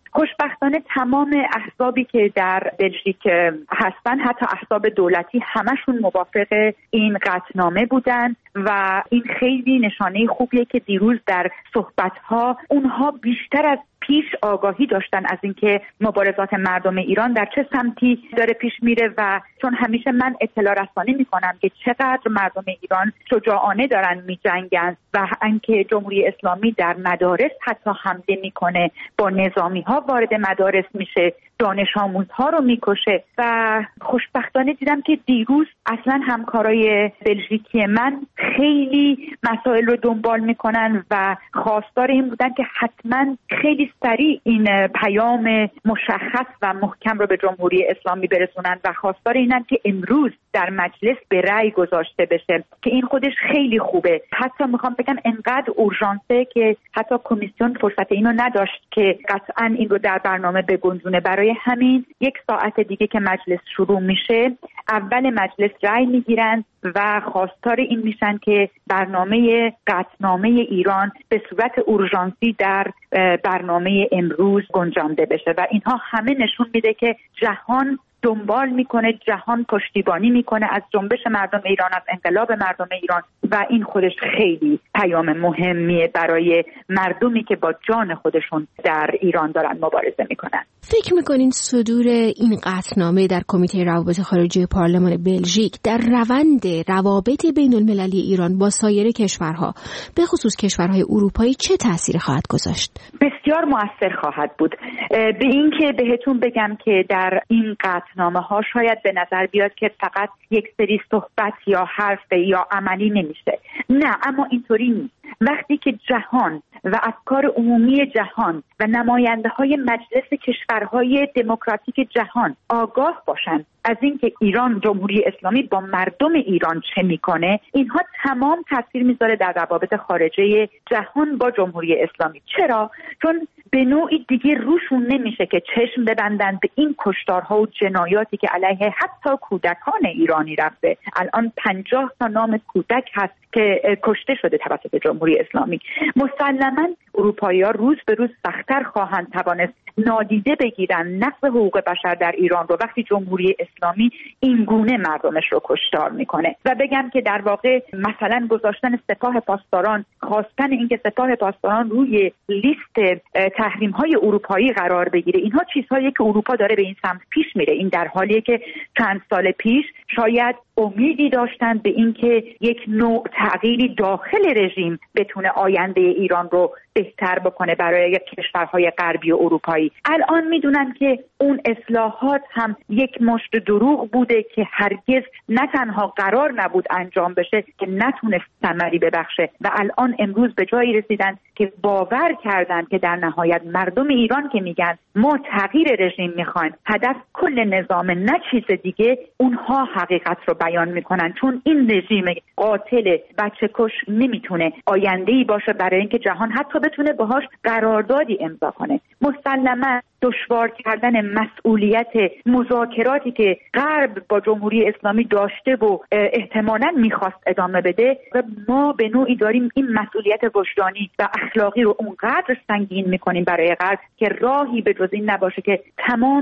خوشبختانه تمام احزابی که در بلژیک هستن، حتی احزاب دولتی، همشون موافق این قطعنامه بودن و این خیلی نشانه خوبیه که دیروز در صحبت‌ها اونها بیشتر از پیش آگاهی داشتن از اینکه مبارزات مردم ایران در چه سمتی داره پیش میره و چون همیشه من اطلاع رسانی میکنم که چقدر مردم ایران شجاعانه دارن میجنگن و اینکه جمهوری اسلامی در مدارس حتی حمله میکنه، با نظامی ها وارد مدارس میشه، دانش آموزها رو میکشه و خوشبختانه دیدم که دیروز اصلا همکارای بلژیکی من خیلی مسائل رو دنبال میکنن و خواستار این بودن که حتما خیلی سریع این پیام مشخص و محکم رو به جمهوری اسلامی برسونن و خواستار اینن که امروز در مجلس به رأی گذاشته بشه که این خودش خیلی خوبه. حتی میخوام بگم انقدر اورژانسه که حتی کمیسیون فرصت اینو نداشت که قطعا این رو در برنامه بگنجونه. برای همین 1 ساعت دیگه که مجلس شروع میشه اول مجلس رأی میگیرن و خواستار این میشن که برنامه قطعنامه ایران به صورت اورژانسی در برنامه امروز گنجانده بشه و اینها همه نشون میده که جهان دنبال میکنه، جهان پشتیبانی میکنه از جنبش مردم ایران، از انقلاب مردم ایران و این خودش خیلی پیام مهمیه برای مردمی که با جان خودشون در ایران دارن مبارزه میکنن. فکر میکنین صدور این قطعنامه در کمیته روابط خارجی پارلمان بلژیک در روند روابط بین المللی ایران با سایر کشورها به خصوص کشورهای اروپایی چه تأثیری خواهد گذاشت؟ بسیار مؤثر خواهد بود. به این که بهتون بگم که در این قطعنامه ها شاید به نظر بیاد که فقط یک سری صحبت یا حرف یا عملی نمیشه. نه، اما اینطوری نیست. وقتی که جهان و افکار عمومی جهان و نماینده های مجلس کشورهای دموکراتیک جهان آگاه باشند از اینکه ایران، جمهوری اسلامی با مردم ایران چه میکنه، اینها تمام تاثیر میذاره در روابط خارجه جهان با جمهوری اسلامی. چرا؟ چون به نوعی دیگه روشون نمیشه که چشم ببندن به این کشتارها و جنایاتی که علیه حتی کودکان ایرانی رفته. الان 50 تا نام کودک هست که کشته شده توسط جمهوری اسلامی. مسلماً اروپایی‌ها روز به روز سخت‌تر خواهند توانست نادیده بگیرن نقض حقوق بشر در ایران رو وقتی جمهوری اسلامی این گونه مردمش رو کشتار میکنه. و بگم که در واقع مثلا گذاشتن سپاه پاسداران، خواستن اینکه سپاه پاسداران روی لیست تحریم‌های اروپایی قرار بگیره، اینها چیزهایی که اروپا داره به این سمت پیش میره. این در حالیه که چند سال پیش شاید امیدی داشتن به اینکه یک نوع تغییری داخل رژیم بتونه آینده ایران رو بهتر بکنه برای کشورهای غربی و اروپایی. الان میدونن که اون اصلاحات هم یک مشت دروغ بوده که هرگز نه تنها قرار نبود انجام بشه که نتونست ثمری ببخشه و الان امروز به جایی رسیدن که باور کردن که در نهایت مردم ایران که میگن ما تغییر رژیم میخوایم، هدف کل نظام نه چیز دیگه، اونها حقیقت رو بیان میکنن. چون این رژیم قاتل بچه کش نمیتونه آینده‌ای باشه برای اینکه جهان حتی بتونه باهاش قراردادی امضا کنه. مسلماً دشوار کردن مسئولیت مذاکراتی که غرب با جمهوری اسلامی داشته و احتمالاً میخواست ادامه بده و ما به نوعی داریم این مسئولیت وجدانی و اخلاقی رو اونقدر سنگین میکنیم برای غرب که راهی به جز این نباشه که تمام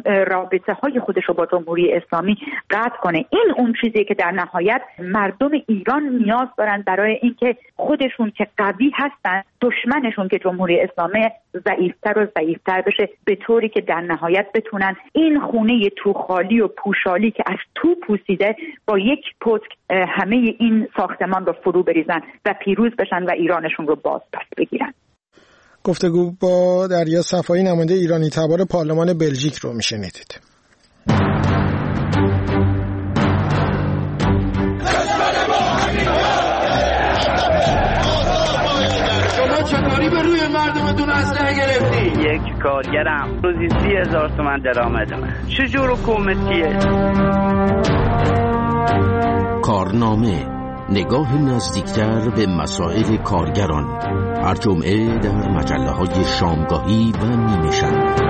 رابطه های خودش رو با جمهوری اسلامی قطع کنه. این اون چیزی که در نهایت مردم ایران نیاز دارن برای اینکه خودشون که قوی هستن، دشمنشون که جمهوری اسلامی ضعیفتر و ضعیفتر بشه، به طوری که در نهایت بتونن این خونه تو خالی و پوشالی که از تو پوسیده با یک پتک همه این ساختمان رو فرو بریزن و پیروز بشن و ایرانشون رو باز پس بگیرن. گفتگو با دریا صفایی، نماینده ایرانی تبار پارلمان بلژیک رو میشنیدید. چطوری به روی مردمتون اسلحه گرفتی؟ یک کارگرم روزی 30,000 تومان درآمد من. چجور حکومتیه؟ کارنامه، نگاه نزدیکتر به مسائل کارگران، هر جمعه در مجله‌های شامگاهی و نیمه شب.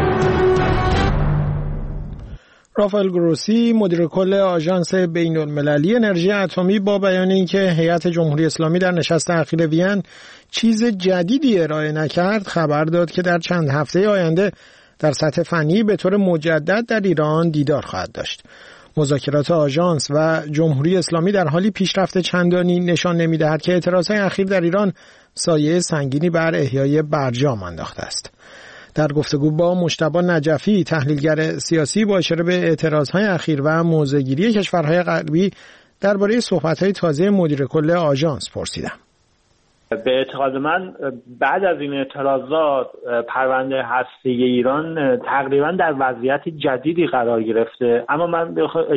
رافائل گروسی، مدیر کل آژانس بین‌المللی انرژی اتمی، با بیان اینکه هیئت جمهوری اسلامی در نشست اخیر وین چیز جدیدی ارائه نکرد، خبر داد که در چند هفته آینده در سطح فنی به طور مجدد در ایران دیدار خواهد داشت. مذاکرات آژانس و جمهوری اسلامی در حالی پیشرفت چندانی نشان نمی‌دهد که اعتراضهای اخیر در ایران سایه سنگینی بر احیای برجام انداخته است. در گفتگو با مجتبی نجفی تحلیلگر سیاسی با اشاره به اعتراضهای اخیر و موضع‌گیری کشورهای غربی درباره صحبت‌های تازه مدیر کل آژانس پرسیدم. به اعتقاد من بعد از این اعتراضات پرونده هسته‌ای ایران تقریبا در وضعیت جدیدی قرار گرفته، اما من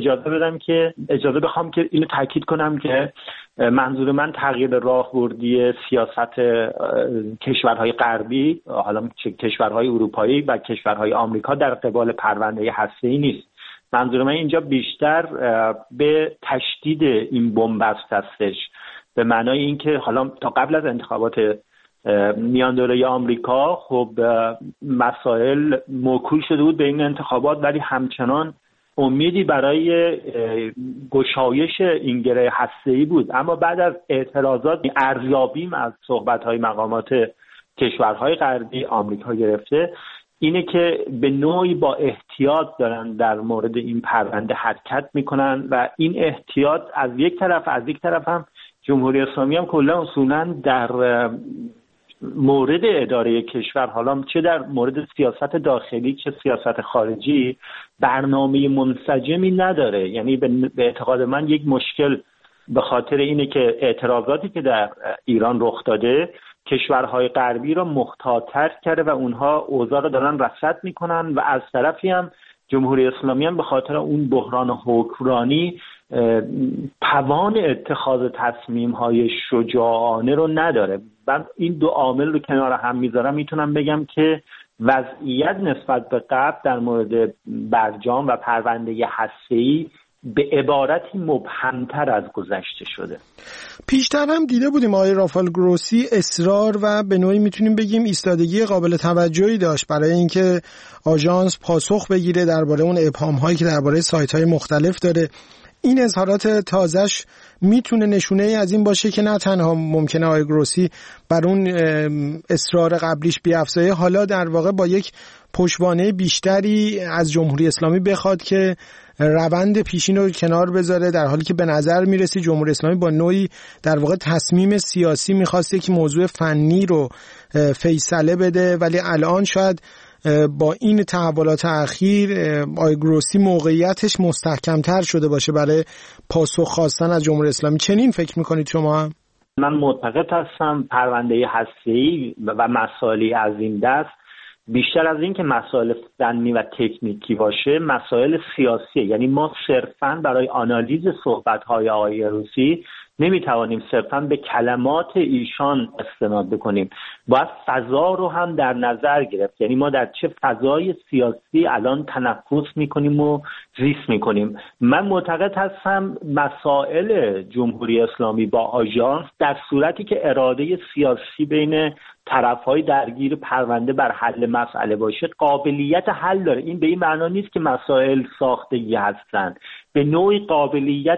اجازه بخوام که اینو تاکید کنم که منظور من تغییر راهبردی سیاست کشورهای غربی، حالا کشورهای اروپایی و کشورهای آمریکا در قبال پرونده هسته‌ای نیست. منظور من اینجا بیشتر به تشدید این بنبست هستش، به معنای اینکه حالا تا قبل از انتخابات میان دوره آمریکا خب مسائل موکول شده بود به این انتخابات، ولی همچنان امیدی برای گشایش این گره هسته‌ای بود. اما بعد از اعتراضات ارزیابیم از صحبت‌های مقامات کشورهای غربی آمریکا گرفته اینه که به نوعی با احتیاط دارن در مورد این پرونده حرکت میکنن و این احتیاط از یک طرف هم جمهوری اسلامی هم کلا اصولا در مورد اداره کشور، حالا چه در مورد سیاست داخلی چه سیاست خارجی، برنامه منسجمی نداره. یعنی به اعتقاد من یک مشکل به خاطر اینه که اعتراضاتی که در ایران رخ داده کشورهای غربی را محتاط‌تر کرده و اونها اوضاع را دارن رصد میکنن و از طرفی هم جمهوری اسلامی هم به خاطر اون بحران حکمرانی توان اتخاذ تصمیم‌های شجاعانه رو نداره. من این دو عامل رو کنار هم میذارم، میتونم بگم که وضعیت نسبت به قبل در مورد برجام و پرونده هسته‌ای به عبارتی مبهمتر از گذشته شده. پیشتر هم دیده بودیم آقای رافائل گروسی اصرار و به نوعی میتونیم بگیم ایستادگی قابل توجهی داشت برای اینکه آژانس پاسخ بگیره درباره اون ابهام‌هایی که درباره سایت‌های مختلف داره. این اظهارات تازه‌اش میتونه نشونه ای از این باشه که نه تنها ممکنه آقای گروسی بر اون اصرار قبلیش بیافزایه، حالا در واقع با یک پشتوانه بیشتری از جمهوری اسلامی بخواد که روند پیشین رو کنار بذاره، در حالی که به نظر میرسی جمهوری اسلامی با نوعی در واقع تصمیم سیاسی میخواسته که موضوع فنی رو فیصله بده، ولی الان شاید با این تحولات اخیر آقای گروسی موقعیتش مستحکم‌تر شده باشه برای پاسخ خواستن از جمهوری اسلامی. چنین فکر میکنید شما هم؟ من معتقد هستم پرونده هسته‌ای و مسائلی از این دست بیشتر از این که مسائل فنی و تکنیکی باشه مسائل سیاسیه. یعنی ما صرفاً برای آنالیز صحبت‌های آقای گروسی نمیتوانیم صرفاً به کلمات ایشان استناد بکنیم، باید فضا رو هم در نظر گرفت. یعنی ما در چه فضای سیاسی الان تنفس میکنیم و زیست میکنیم. من معتقد هستم مسائل جمهوری اسلامی با آژانس در صورتی که اراده سیاسی بین طرف‌های درگیر پرونده بر حل مسئله باشه قابلیت حل داره. این به این معنا نیست که مسائل ساختگی هستند، به نوعی قابلیت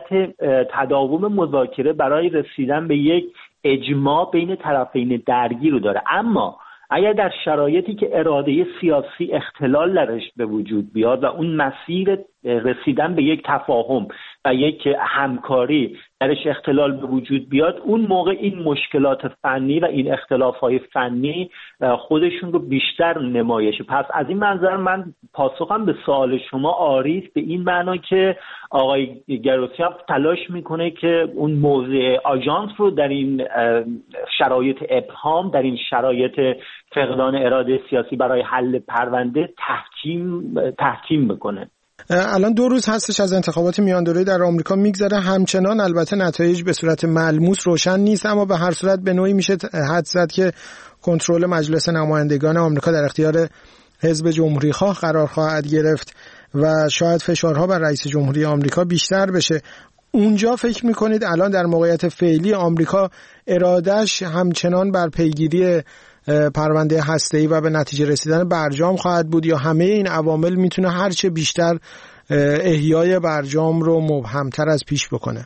تداوم مذاکره برای رسیدن به یک اجماع بین طرفین درگیر رو داره. اما اگر در شرایطی که اراده سیاسی اختلال درش به وجود بیاد و اون مسیر رسیدن به یک تفاهم و یک همکاری درش اختلال به وجود بیاد، اون موقع این مشکلات فنی و این اختلافات فنی خودشون رو بیشتر نمایشه. پس از این منظر من پاسخم به سوال شما آری است، به این معنا که آقای گروسی هم تلاش میکنه که اون موضع آژانس رو در این شرایط ابهام، در این شرایط فقدان اراده سیاسی برای حل پرونده تحکیم بکنه. الان 2 روز هستش از انتخابات میان دوره‌ای در آمریکا میگذره، همچنان البته نتایج به صورت ملموس روشن نیست، اما به هر صورت به نوعی میشه حدس زد که کنترل مجلس نمایندگان آمریکا در اختیار حزب جمهوری خواه قرار خواهد گرفت و شاید فشارها بر رئیس جمهوری آمریکا بیشتر بشه. اونجا فکر میکنید الان در موقعیت فعلی آمریکا ارادهش همچنان بر پیگیری پرونده هسته‌ای و به نتیجه رسیدن برجام خواهد بود، یا همه این عوامل میتونه هرچه بیشتر احیای برجام رو مبهمتر از پیش بکنه؟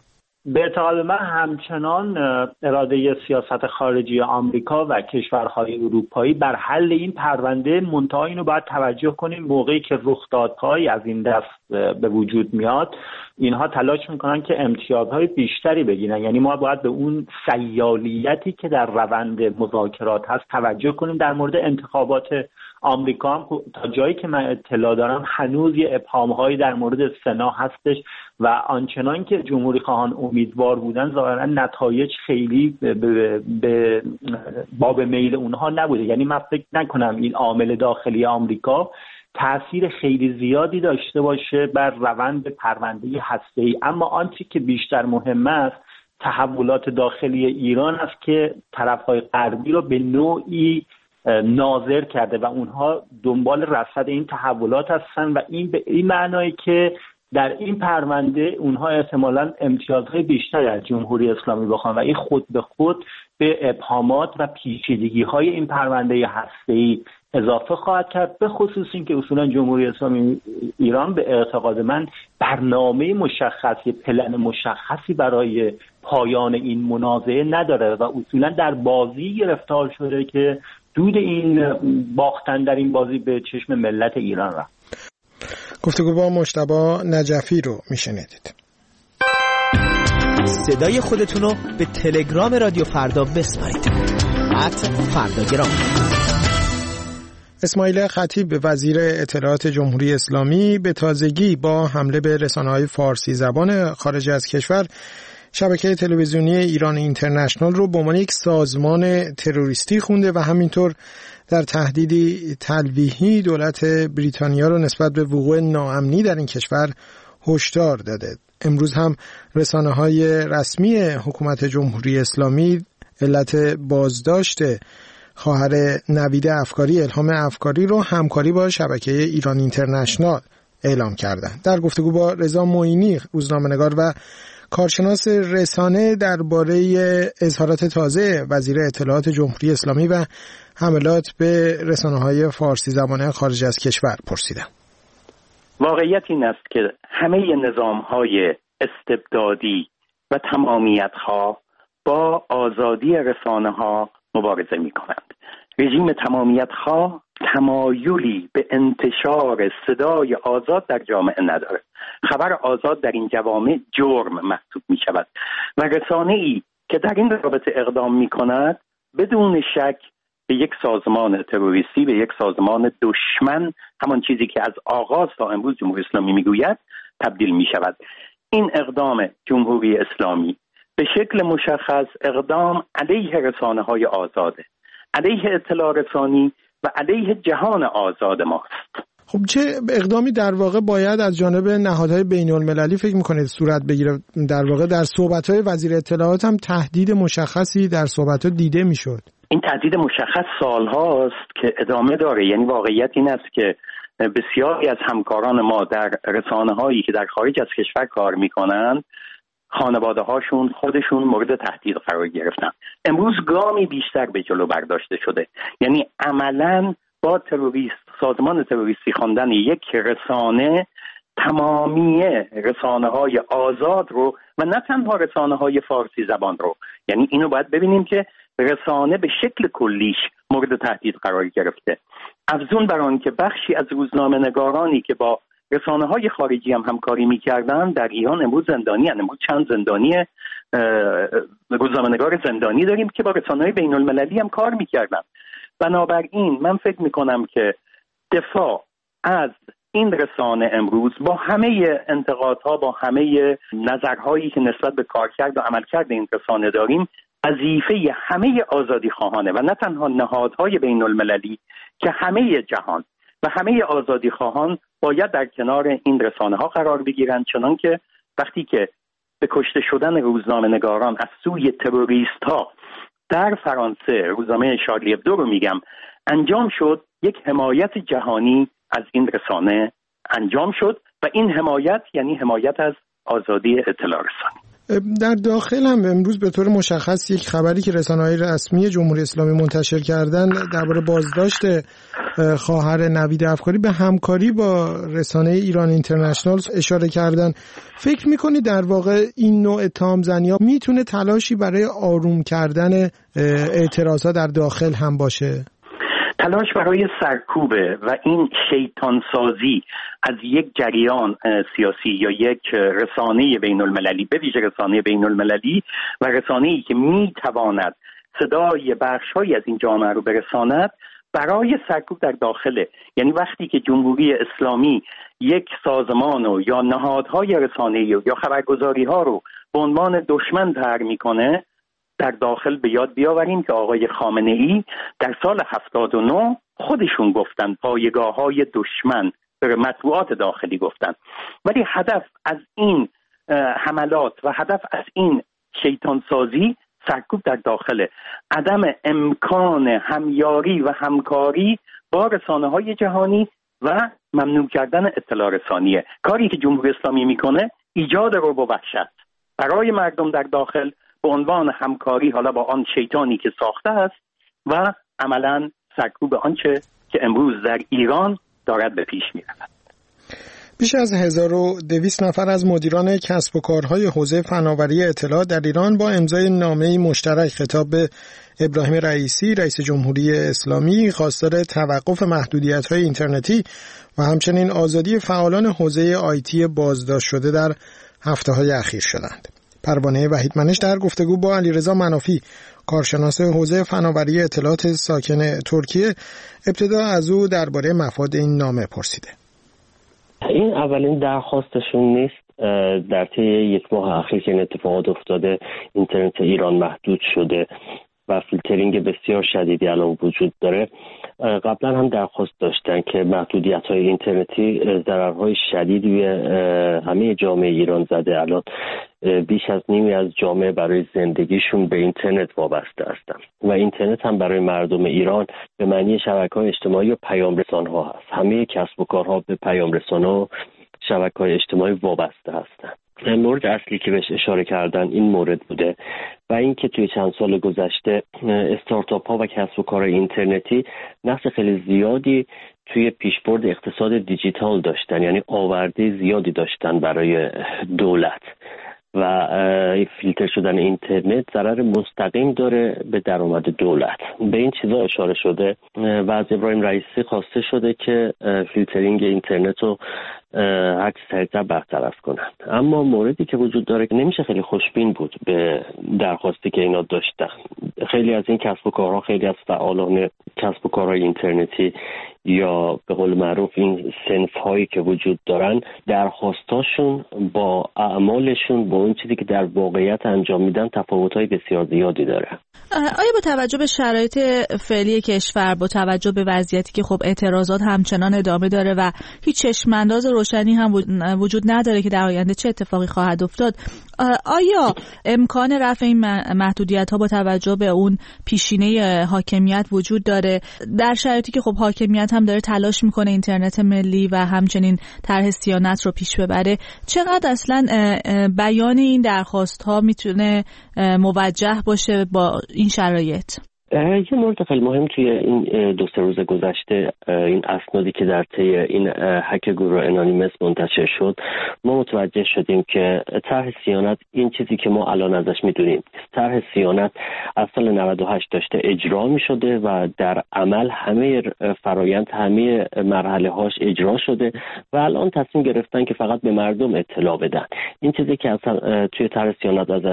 به اعتقاد من همچنان اراده سیاست خارجی آمریکا و کشورهای اروپایی بر حل این پرونده، منتها اینو باید توجه کنیم موقعی که رخدادهایی از این دست به وجود میاد اینها تلاش میکنن که امتیازهای بیشتری بگیرن. یعنی ما باید به اون سیالیتی که در روند مذاکرات هست توجه کنیم. در مورد انتخابات آمریکا هم تا جایی که من اطلاع دارم هنوز یه ابهام‌هایی در مورد سنا هستش و آنچنان که جمهوری خواهان امیدوار بودن ظاهرا نتایج خیلی به باب میل اونها نبوده. یعنی من فکر نکنم این عامل داخلی آمریکا تأثیر خیلی زیادی داشته باشه بر روند پرونده هسته‌ای. اما آنچه که بیشتر مهم است تحولات داخلی ایران است که طرف‌های غربی رو به نوعی ناظر کرده و اونها دنبال رصد این تحولات هستن و این به این معنایی که در این پرونده اونها احتمالاً امتیازهای بیشتری از جمهوری اسلامی بخوان و این خود به خود به ابهامات و پیچیدگی‌های این پرونده هسته‌ای اضافه خواهد کرد، به خصوص این که اصولاً جمهوری اسلامی ایران به اعتقاد من برنامه مشخصی، پلن مشخصی برای پایان این منازعه نداره و اصولاً در بازی گرفتار شده که دود این باختن در این بازی به چشم ملت ایران رفت. گفتگو با مجتبی نجفی رو میشنیدید. صدای خودتون رو به تلگرام رادیو فردا بسپارید. @فرداگرام. اسماعیل خطیب وزیر اطلاعات جمهوری اسلامی به تازگی با حمله به رسانه‌های فارسی زبان خارج از کشور شبکه تلویزیونی ایران اینترنشنال رو به عنوان یک سازمان تروریستی خونده و همینطور در تهدیدی تلویحی دولت بریتانیا رو نسبت به وقوع ناامنی در این کشور هشدار داده. امروز هم رسانه‌های رسمی حکومت جمهوری اسلامی علت بازداشت خواهر نوید افکاری الهام افکاری رو همکاری با شبکه ایران اینترنشنال اعلام کردند. در گفتگو با رضا معینی روزنامه‌نگار و کارشناس رسانه درباره اظهارات تازه وزیر اطلاعات جمهوری اسلامی و حملات به رسانه‌های فارسی زبانه خارج از کشور پرسیدم. واقعیت این است که همه نظام‌های استبدادی و تمامیت‌ها با آزادی رسانه‌ها مبارزه می‌کنند. رژیم تمامیت‌خواه تمایلی به انتشار صدای آزاد در جامعه نداره. خبر آزاد در این جوامع جرم محسوب می شود و رسانه‌ای که در این رابطه اقدام می کند بدون شک به یک سازمان تروریستی، به یک سازمان دشمن، همان چیزی که از آغاز تا امروز جمهوری اسلامی می گوید، تبدیل می شود. این اقدام جمهوری اسلامی به شکل مشخص اقدام علیه رسانه‌های آزاده، علیه اطلاع رسانی و علیه جهان آزاد ماست. خب چه اقدامی در واقع باید از جانب نهادهای بین المللی فکر میکنید صورت بگیره؟ در واقع در صحبت‌های وزیر اطلاعات هم تهدید مشخصی در صحبت‌ها دیده میشد. این تهدید مشخص سالهاست که ادامه داره. یعنی واقعیت این است که بسیاری از همکاران ما در رسانه‌هایی که در خارج از کشور کار میکنند خانواده هاشون خودشون مورد تهدید قرار گرفتن. امروز گامی بیشتر به جلو برداشته شده. یعنی عملاً با سازمان تروریستی خواندن یک رسانه تمامی رسانه‌های آزاد رو و نه تنها رسانه‌های فارسی زبان رو، یعنی اینو باید ببینیم که رسانه به شکل کلیش مورد تهدید قرار گرفته. افزون بر آن که بخشی از روزنامه‌نگارانی که با رسانه‌های خارجی هم همکاری می‌کردن در ایران امروز زندانی هستند. امروز چند زندانی روزنامه‌نگار زندانی داریم که با رسانه‌های بین‌المللی هم کار می‌کردن. بنابراین من فکر می‌کنم که دفاع از این رسانه امروز با همه انتقادها، با همه نظرهایی که نسبت به کارکرد و عملکرد این رسانه داریم، وظیفه همه آزادی خواهانه و نه تنها نهادهای بین‌المللی که همه جهان و همه آزادی خواهان باید در کنار این رسانه ها قرار بگیرند، چنان که وقتی که به کشته شدن روزنامه‌نگاران از سوی تروریست ها در فرانسه، روزنامه شارلی ابدو رو میگم، انجام شد، یک حمایت جهانی از این رسانه انجام شد و این حمایت یعنی حمایت از آزادی اطلاع رسانی. در داخل هم امروز به طور مشخص یک خبری که رسانه‌های رسمی جمهوری اسلامی منتشر کردن درباره بازداشت خواهر نوید افکاری به همکاری با رسانه ایران اینترنشنال اشاره کردن. فکر می‌کنی در واقع این نوع اتهام‌زنی‌ها میتونه تلاشی برای آروم کردن اعتراضات در داخل هم باشه؟ تلاش برای سرکوبه و این شیطان سازی از یک جریان سیاسی یا یک رسانه بین المللی، به ویژه رسانه بین المللی و رسانه‌ای که میتواند صدای بخش‌هایی از این جامعه رو برساند، برای سرکوب در داخله. یعنی وقتی که جمهوری اسلامی یک سازمان و یا نهادهای رسانه‌ای یا خبرگزاری‌ها رو به عنوان دشمن طرح میکنه، در داخل به یاد بیاوریم که آقای خامنه‌ای در سال 79 خودشون گفتن پایگاه‌های دشمن، به مطبوعات داخلی گفتن. ولی هدف از این حملات و هدف از این شیطان سازی سرکوب در داخله، عدم امکان همیاری و همکاری با رسانه‌های جهانی و ممنوع کردن اطلاع رسانیه. کاری که جمهوری اسلامی میکنه ایجاد رعب و وحشت برای مردم در داخل به عنوان همکاری حالا با آن شیطانی که ساخته است و عملاً سرکوب آنچه که امروز در ایران دارد به پیش می‌رود. بیش از 1200 نفر از مدیران کسب و کارهای حوزه فناوری اطلاعات در ایران با امضای نامه‌ای مشترک خطاب به ابراهیم رئیسی رئیس جمهوری اسلامی خواستار توقف محدودیت‌های اینترنتی و همچنین آزادی فعالان حوزه آیتی بازداشت شده در هفته‌های اخیر شدند. پروانه وحیدمنش در گفتگو با علیرضا منافی کارشناس حوزه فناوری اطلاعات ساکن ترکیه ابتدا از او درباره مفاد این نامه پرسیده. این اولین درخواستشون نیست. در طی یک ماه اخیر که این اتفاقات افتاده اینترنت ایران محدود شده و فیلترینگ بسیار شدیدی الان وجود داره. قبلا هم درخواست داشتن که محدودیت‌های اینترنتی ضررهای شدیدی به همه جامعه ایران زده. الان بیش از نیمی از جامعه برای زندگیشون به اینترنت وابسته هستن و اینترنت هم برای مردم ایران به معنی شبکه‌های اجتماعی و پیام رسان‌ها هست. همه کسب و کارها به پیام رسان‌ها و شبکه‌های اجتماعی وابسته هستن. مورد اصلی که بهش اشاره کردن این مورد بوده و اینکه توی چند سال گذشته استارتاپ ها و کسب و کارهای اینترنتی نقش خیلی زیادی توی پیشبرد اقتصاد دیجیتال داشتن، یعنی آورده زیادی داشتن برای دولت و فیلتر شدن اینترنت ضرر مستقیم داره به درآمد دولت. به این چیزا اشاره شده و از ابراهیم رئیسی خواسته شده که فیلترینگ اینترنت رو هر چه سریعتر برطرف کنن. اما موردی که وجود داره که نمیشه خیلی خوشبین بود به درخواستی که اینا داشتن. خیلی از این کسب و کارها، خیلی از فعالان کسب و کارهای اینترنتی یا به قول معروف این صنف هایی که وجود دارن، درخواستاشون با اعمالشون با اون چیزی که در واقعیت انجام میدن تفاوت‌های بسیار زیادی داره. آیا با توجه به شرایط فعلی کشور، با توجه به وضعیتی که خب اعتراضات همچنان ادامه داره و هیچ چشم‌انداز روشنی هم وجود نداره که در آینده چه اتفاقی خواهد افتاد، آیا امکان رفع این محدودیت‌ها با توجه به اون پیشینه حاکمیت وجود داره در شرایطی که خب حاکمیت هم داره تلاش میکنه اینترنت ملی و همچنین طرح صیانت رو پیش ببره؟ چقدر اصلا بیان این درخواست‌ها میتونه موجه باشه با این شرایط؟ یه مورد خیلی مهم توی این 2-3 روز گذشته، این اسنادی که در طی این هک گروه انانیمس منتشر شد، ما متوجه شدیم که طرح صیانت این چیزی که ما الان ازش میدونیم. طرح صیانت از سال 98 داشته اجرا میشده و در عمل همه فرایند، همه مرحله هاش اجرا شده و الان تصمیم گرفتن که فقط به مردم اطلاع بدن. این چیزی که اصلا توی طرح صیانت ازش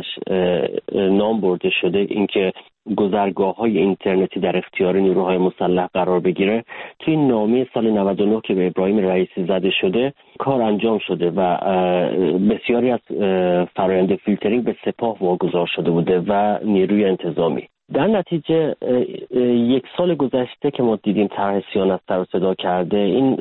نام برده شده، اینکه گذرگاه‌های اینترنتی در اختیار نیروهای مسلح قرار بگیره، توی نامه سال 99 که به ابراهیم رئیسی زده شده کار انجام شده و بسیاری از فرآیند فیلترینگ به سپاه واگذار شده بوده و نیروی انتظامی. در نتیجه 1 سال گذشته که ما دیدیم طرح صیانت سر و صدا کرده، این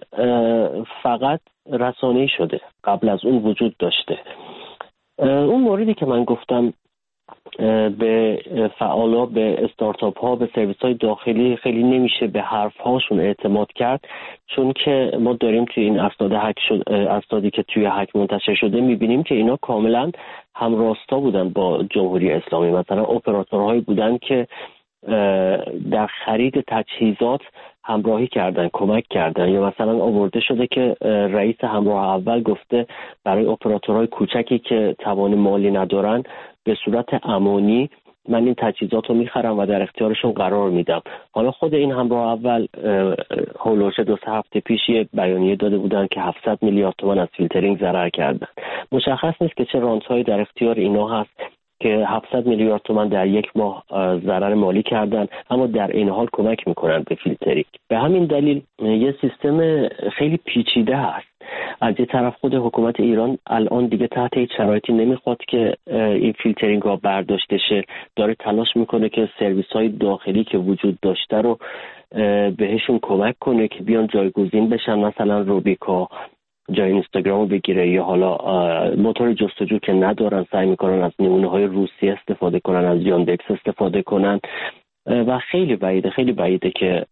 فقط رسانه‌ای شده، قبل از اون وجود داشته. اون موردی که من گفتم به فعالا، به استارتاپ ها، به سرویس های داخلی خیلی نمیشه به حرف هاشون اعتماد کرد، چون که ما داریم توی این اسنادی که توی هک منتشر شده میبینیم که اینا کاملا همراستا بودن با جمهوری اسلامی. مثلا اپراتورهایی بودن که در خرید تجهیزات همراهی کردن، کمک کردن، یا مثلا آورده شده که رئیس همراه اول گفته برای اپراتورهای کوچکی که توان مالی ندارن به صورت امانی من این تجهیزات رو میخرم و در اختیارشون قرار میدم. حالا خود این همراه اول هولوش 2-3 هفته پیش یه بیانیه داده بودن که 700 میلیارد تومان از فیلترینگ ضرر کردن. مشخص نیست که چه رانت‌هایی در اختیار اینا هست که 700 میلیارد تومان در یک ماه ضرر مالی کردن، اما در این حال کمک میکنن به فیلترینگ. به همین دلیل یه سیستم خیلی پیچیده هست. از یه طرف خود حکومت ایران الان دیگه تحت هیچ شرایطی نمیخواد که این فیلترینگ ها برداشته شه، داره تلاش میکنه که سرویس های داخلی که وجود داشته رو بهشون کمک کنه که بیان جایگزین بشن، مثلا روبیکا جای اینستاگرام رو بگیره، یا حالا موتور جستجو که ندارن سعی میکنن از نمونه های روسی استفاده کنن، از یاندکس استفاده کنن و خیلی بعیده که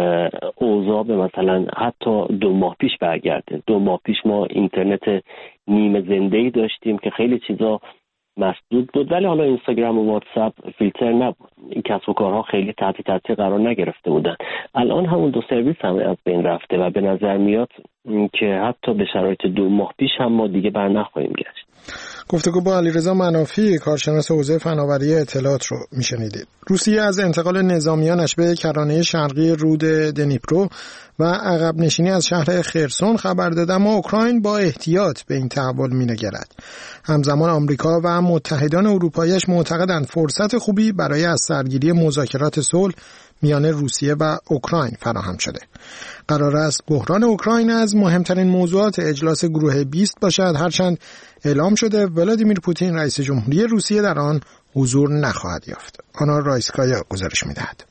اوضاع به مثلا حتی 2 ماه پیش برگرده. 2 ماه پیش ما اینترنت نیمه زنده‌ای داشتیم که خیلی چیزا مسدود بود، ولی حالا اینستاگرام و واتساپ فیلتر نبود، این کسب و کارها خیلی تحت تاثیر قرار نگرفته بودن. الان همون 2 سرویس هم از بین رفته و به نظر میاد که حتی به شرایط 2 ماه پیش هم ما دیگه بر نخواهیم گشت. گفتگو با علیرضا منافی، کارشناس حوزه فناوری اطلاعات رو میشنیدید. روسیه از انتقال نظامیانش به کرانه شرقی رود دنیپرو و عقب نشینی از شهر خرسون خبر داد، اما اوکراین با احتیاط به این تحول مینگرد. همزمان آمریکا و متحدان اروپاییش معتقدند فرصت خوبی برای از سرگیری مذاکرات صلح میان روسیه و اوکراین فراهم شده. قرار است بحران اوکراین از مهمترین موضوعات اجلاس گروه 20 باشد، هرچند اعلام شده ولادیمیر پوتین رئیس جمهوری روسیه در آن حضور نخواهد یافت. آنا رایسکایا گزارش می‌دهد.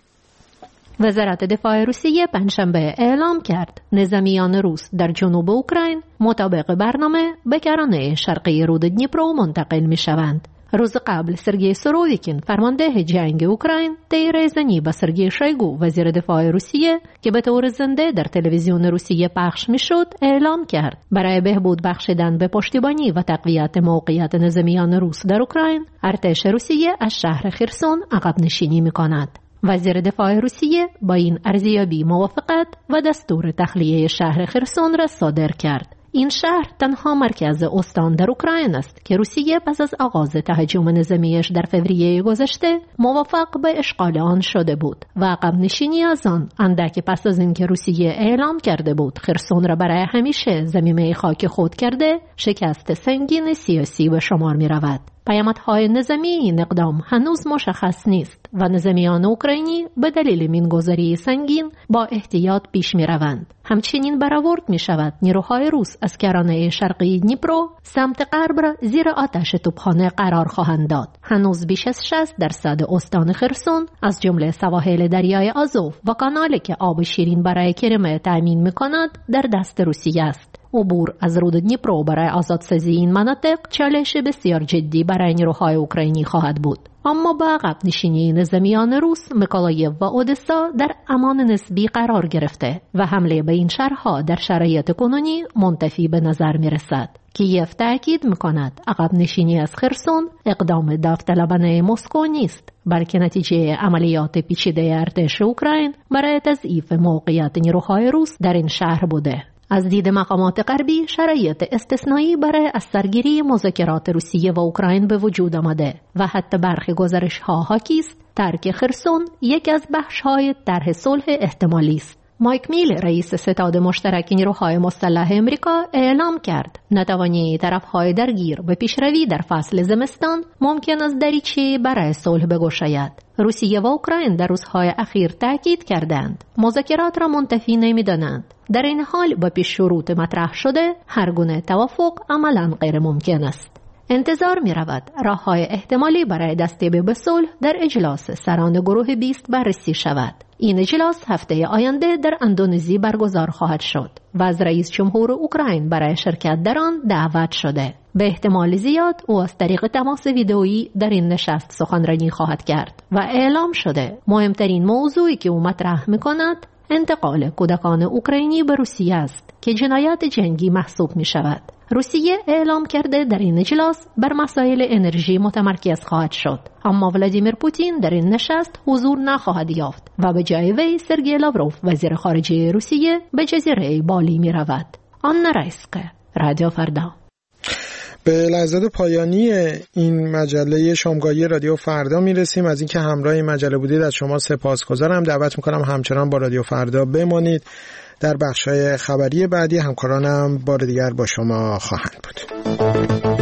وزارت دفاع روسیه پنجشنبه اعلام کرد نظامیان روس در جنوب اوکراین مطابق برنامه به کرانه شرقی رود دنیپرو منتقل می‌شوند. روز قبل سرگئی سوروویکین فرمانده جنگ اوکراین طی زنی به سرگئی شویگو وزیر دفاع روسیه که به طور زنده در تلویزیون روسیه پخش میشد اعلام کرد برای بهبود بخشیدن به پشتیبانی و تقویت موقعیت نظامیان روس در اوکراین ارتش روسیه از شهر خرسون عقب نشینی میکند. وزیر دفاع روسیه با این ارزیابی موافقت و دستور تخلیه شهر خرسون را صادر کرد. این شهر تنها مرکز استان در اوکراین است که روسیه پس از آغاز تهاجم نظامیش در فوریه گذشته موافق به اشغال آن شده بود و عقب نشینی از آن اندک پس از اینکه روسیه اعلام کرده بود خرسون را برای همیشه ضمیمه خاک خود کرده، شکست سنگین سیاسی به شمار می رود. پیامدهای نظامی این اقدام هنوز مشخص نیست و نظامیان اوکراینی به دلیل مینگذاری سنگین با احتیاط پیش می روند. همچنین برآورد می شود نیروهای روس از کرانه شرقی دنیپرو سمت غرب را زیر آتش توپخانه قرار خواهند داد. هنوز بیش از 60% استان خرسون از جمله سواحل دریای آزوف و کانالی که آب شیرین برای کریمه تامین می کند در دست روسیه است. عبور از رود دنیپرو برای آزادسازی این مناطق چالش بسیار جدی برای نیروهای اوکراینی خواهد بود. اما با عقب نشینی نظامیان روس، میکولایو و اودسا در امان نسبی قرار گرفته و حمله به این شهرها در شرایط کنونی منتفی به نظر می رسد. کیف تأکید میکند عقب نشینی از خرسون اقدام داوطلبانه مسکو نیست، بلکه نتیجه عملیات پیچیده ارتش اوکراین برای تضعیف موقعیت نیروهای روس در این شهر بوده. از دید مقامات غربی شرایط استثنایی برای از سرگیری مذاکرات روسیه و اوکراین به وجود آمده و حتی برخی گزارش‌ها حاکی است ترک خرسون یکی از بخش‌های طرح صلح احتمالی است. مایک میل رئیس ستاد مشترک نیروهای مسلح امریکا اعلام کرد نتوانی طرف‌های درگیر به پیشروی در فصل زمستان ممکن است دریچه برای صلح بگشاید. روسیه و اوکراین در روزهای اخیر تاکید کردند مذاکرات را منتفی نمی‌دانند. در این حال با پیش شروط مطرح شده هر گونه توافق عملاً غیر ممکن است. انتظار می رود راه‌های احتمالی برای دستیابی به صلح در اجلاس سران گروه 20 بررسی شود. این اجلاس هفته آینده در اندونزی برگزار خواهد شد و از رئیس جمهور اوکراین برای شرکت در آن دعوت شده. به احتمال زیاد او از طریق تماس ویدئویی در این نشست سخنرانی خواهد کرد و اعلام شده مهمترین موضوعی که او مطرح می‌کند انتقال کودکان اوکراینی به روسیه است که جنایت جنگی محسوب می شود. روسیه اعلام کرده در این اجلاس بر مسائل انرژی متمرکز خواهد شد، اما ولادیمیر پوتین در این نشست حضور نخواهد یافت و به جای وی سرگئی لاوروف وزیر خارجه روسیه به جزیره بالی می رود. آنا رایسکه، رادیو فردا. به لحظات پایانی این مجله شامگاهی رادیو فردا میرسیم. از اینکه همراه این مجله بودید از شما سپاسگزارم. دعوت میکنم همچنان با رادیو فردا بمانید. در بخش‌های خبری بعدی همکارانم بار دیگر با شما خواهند بود.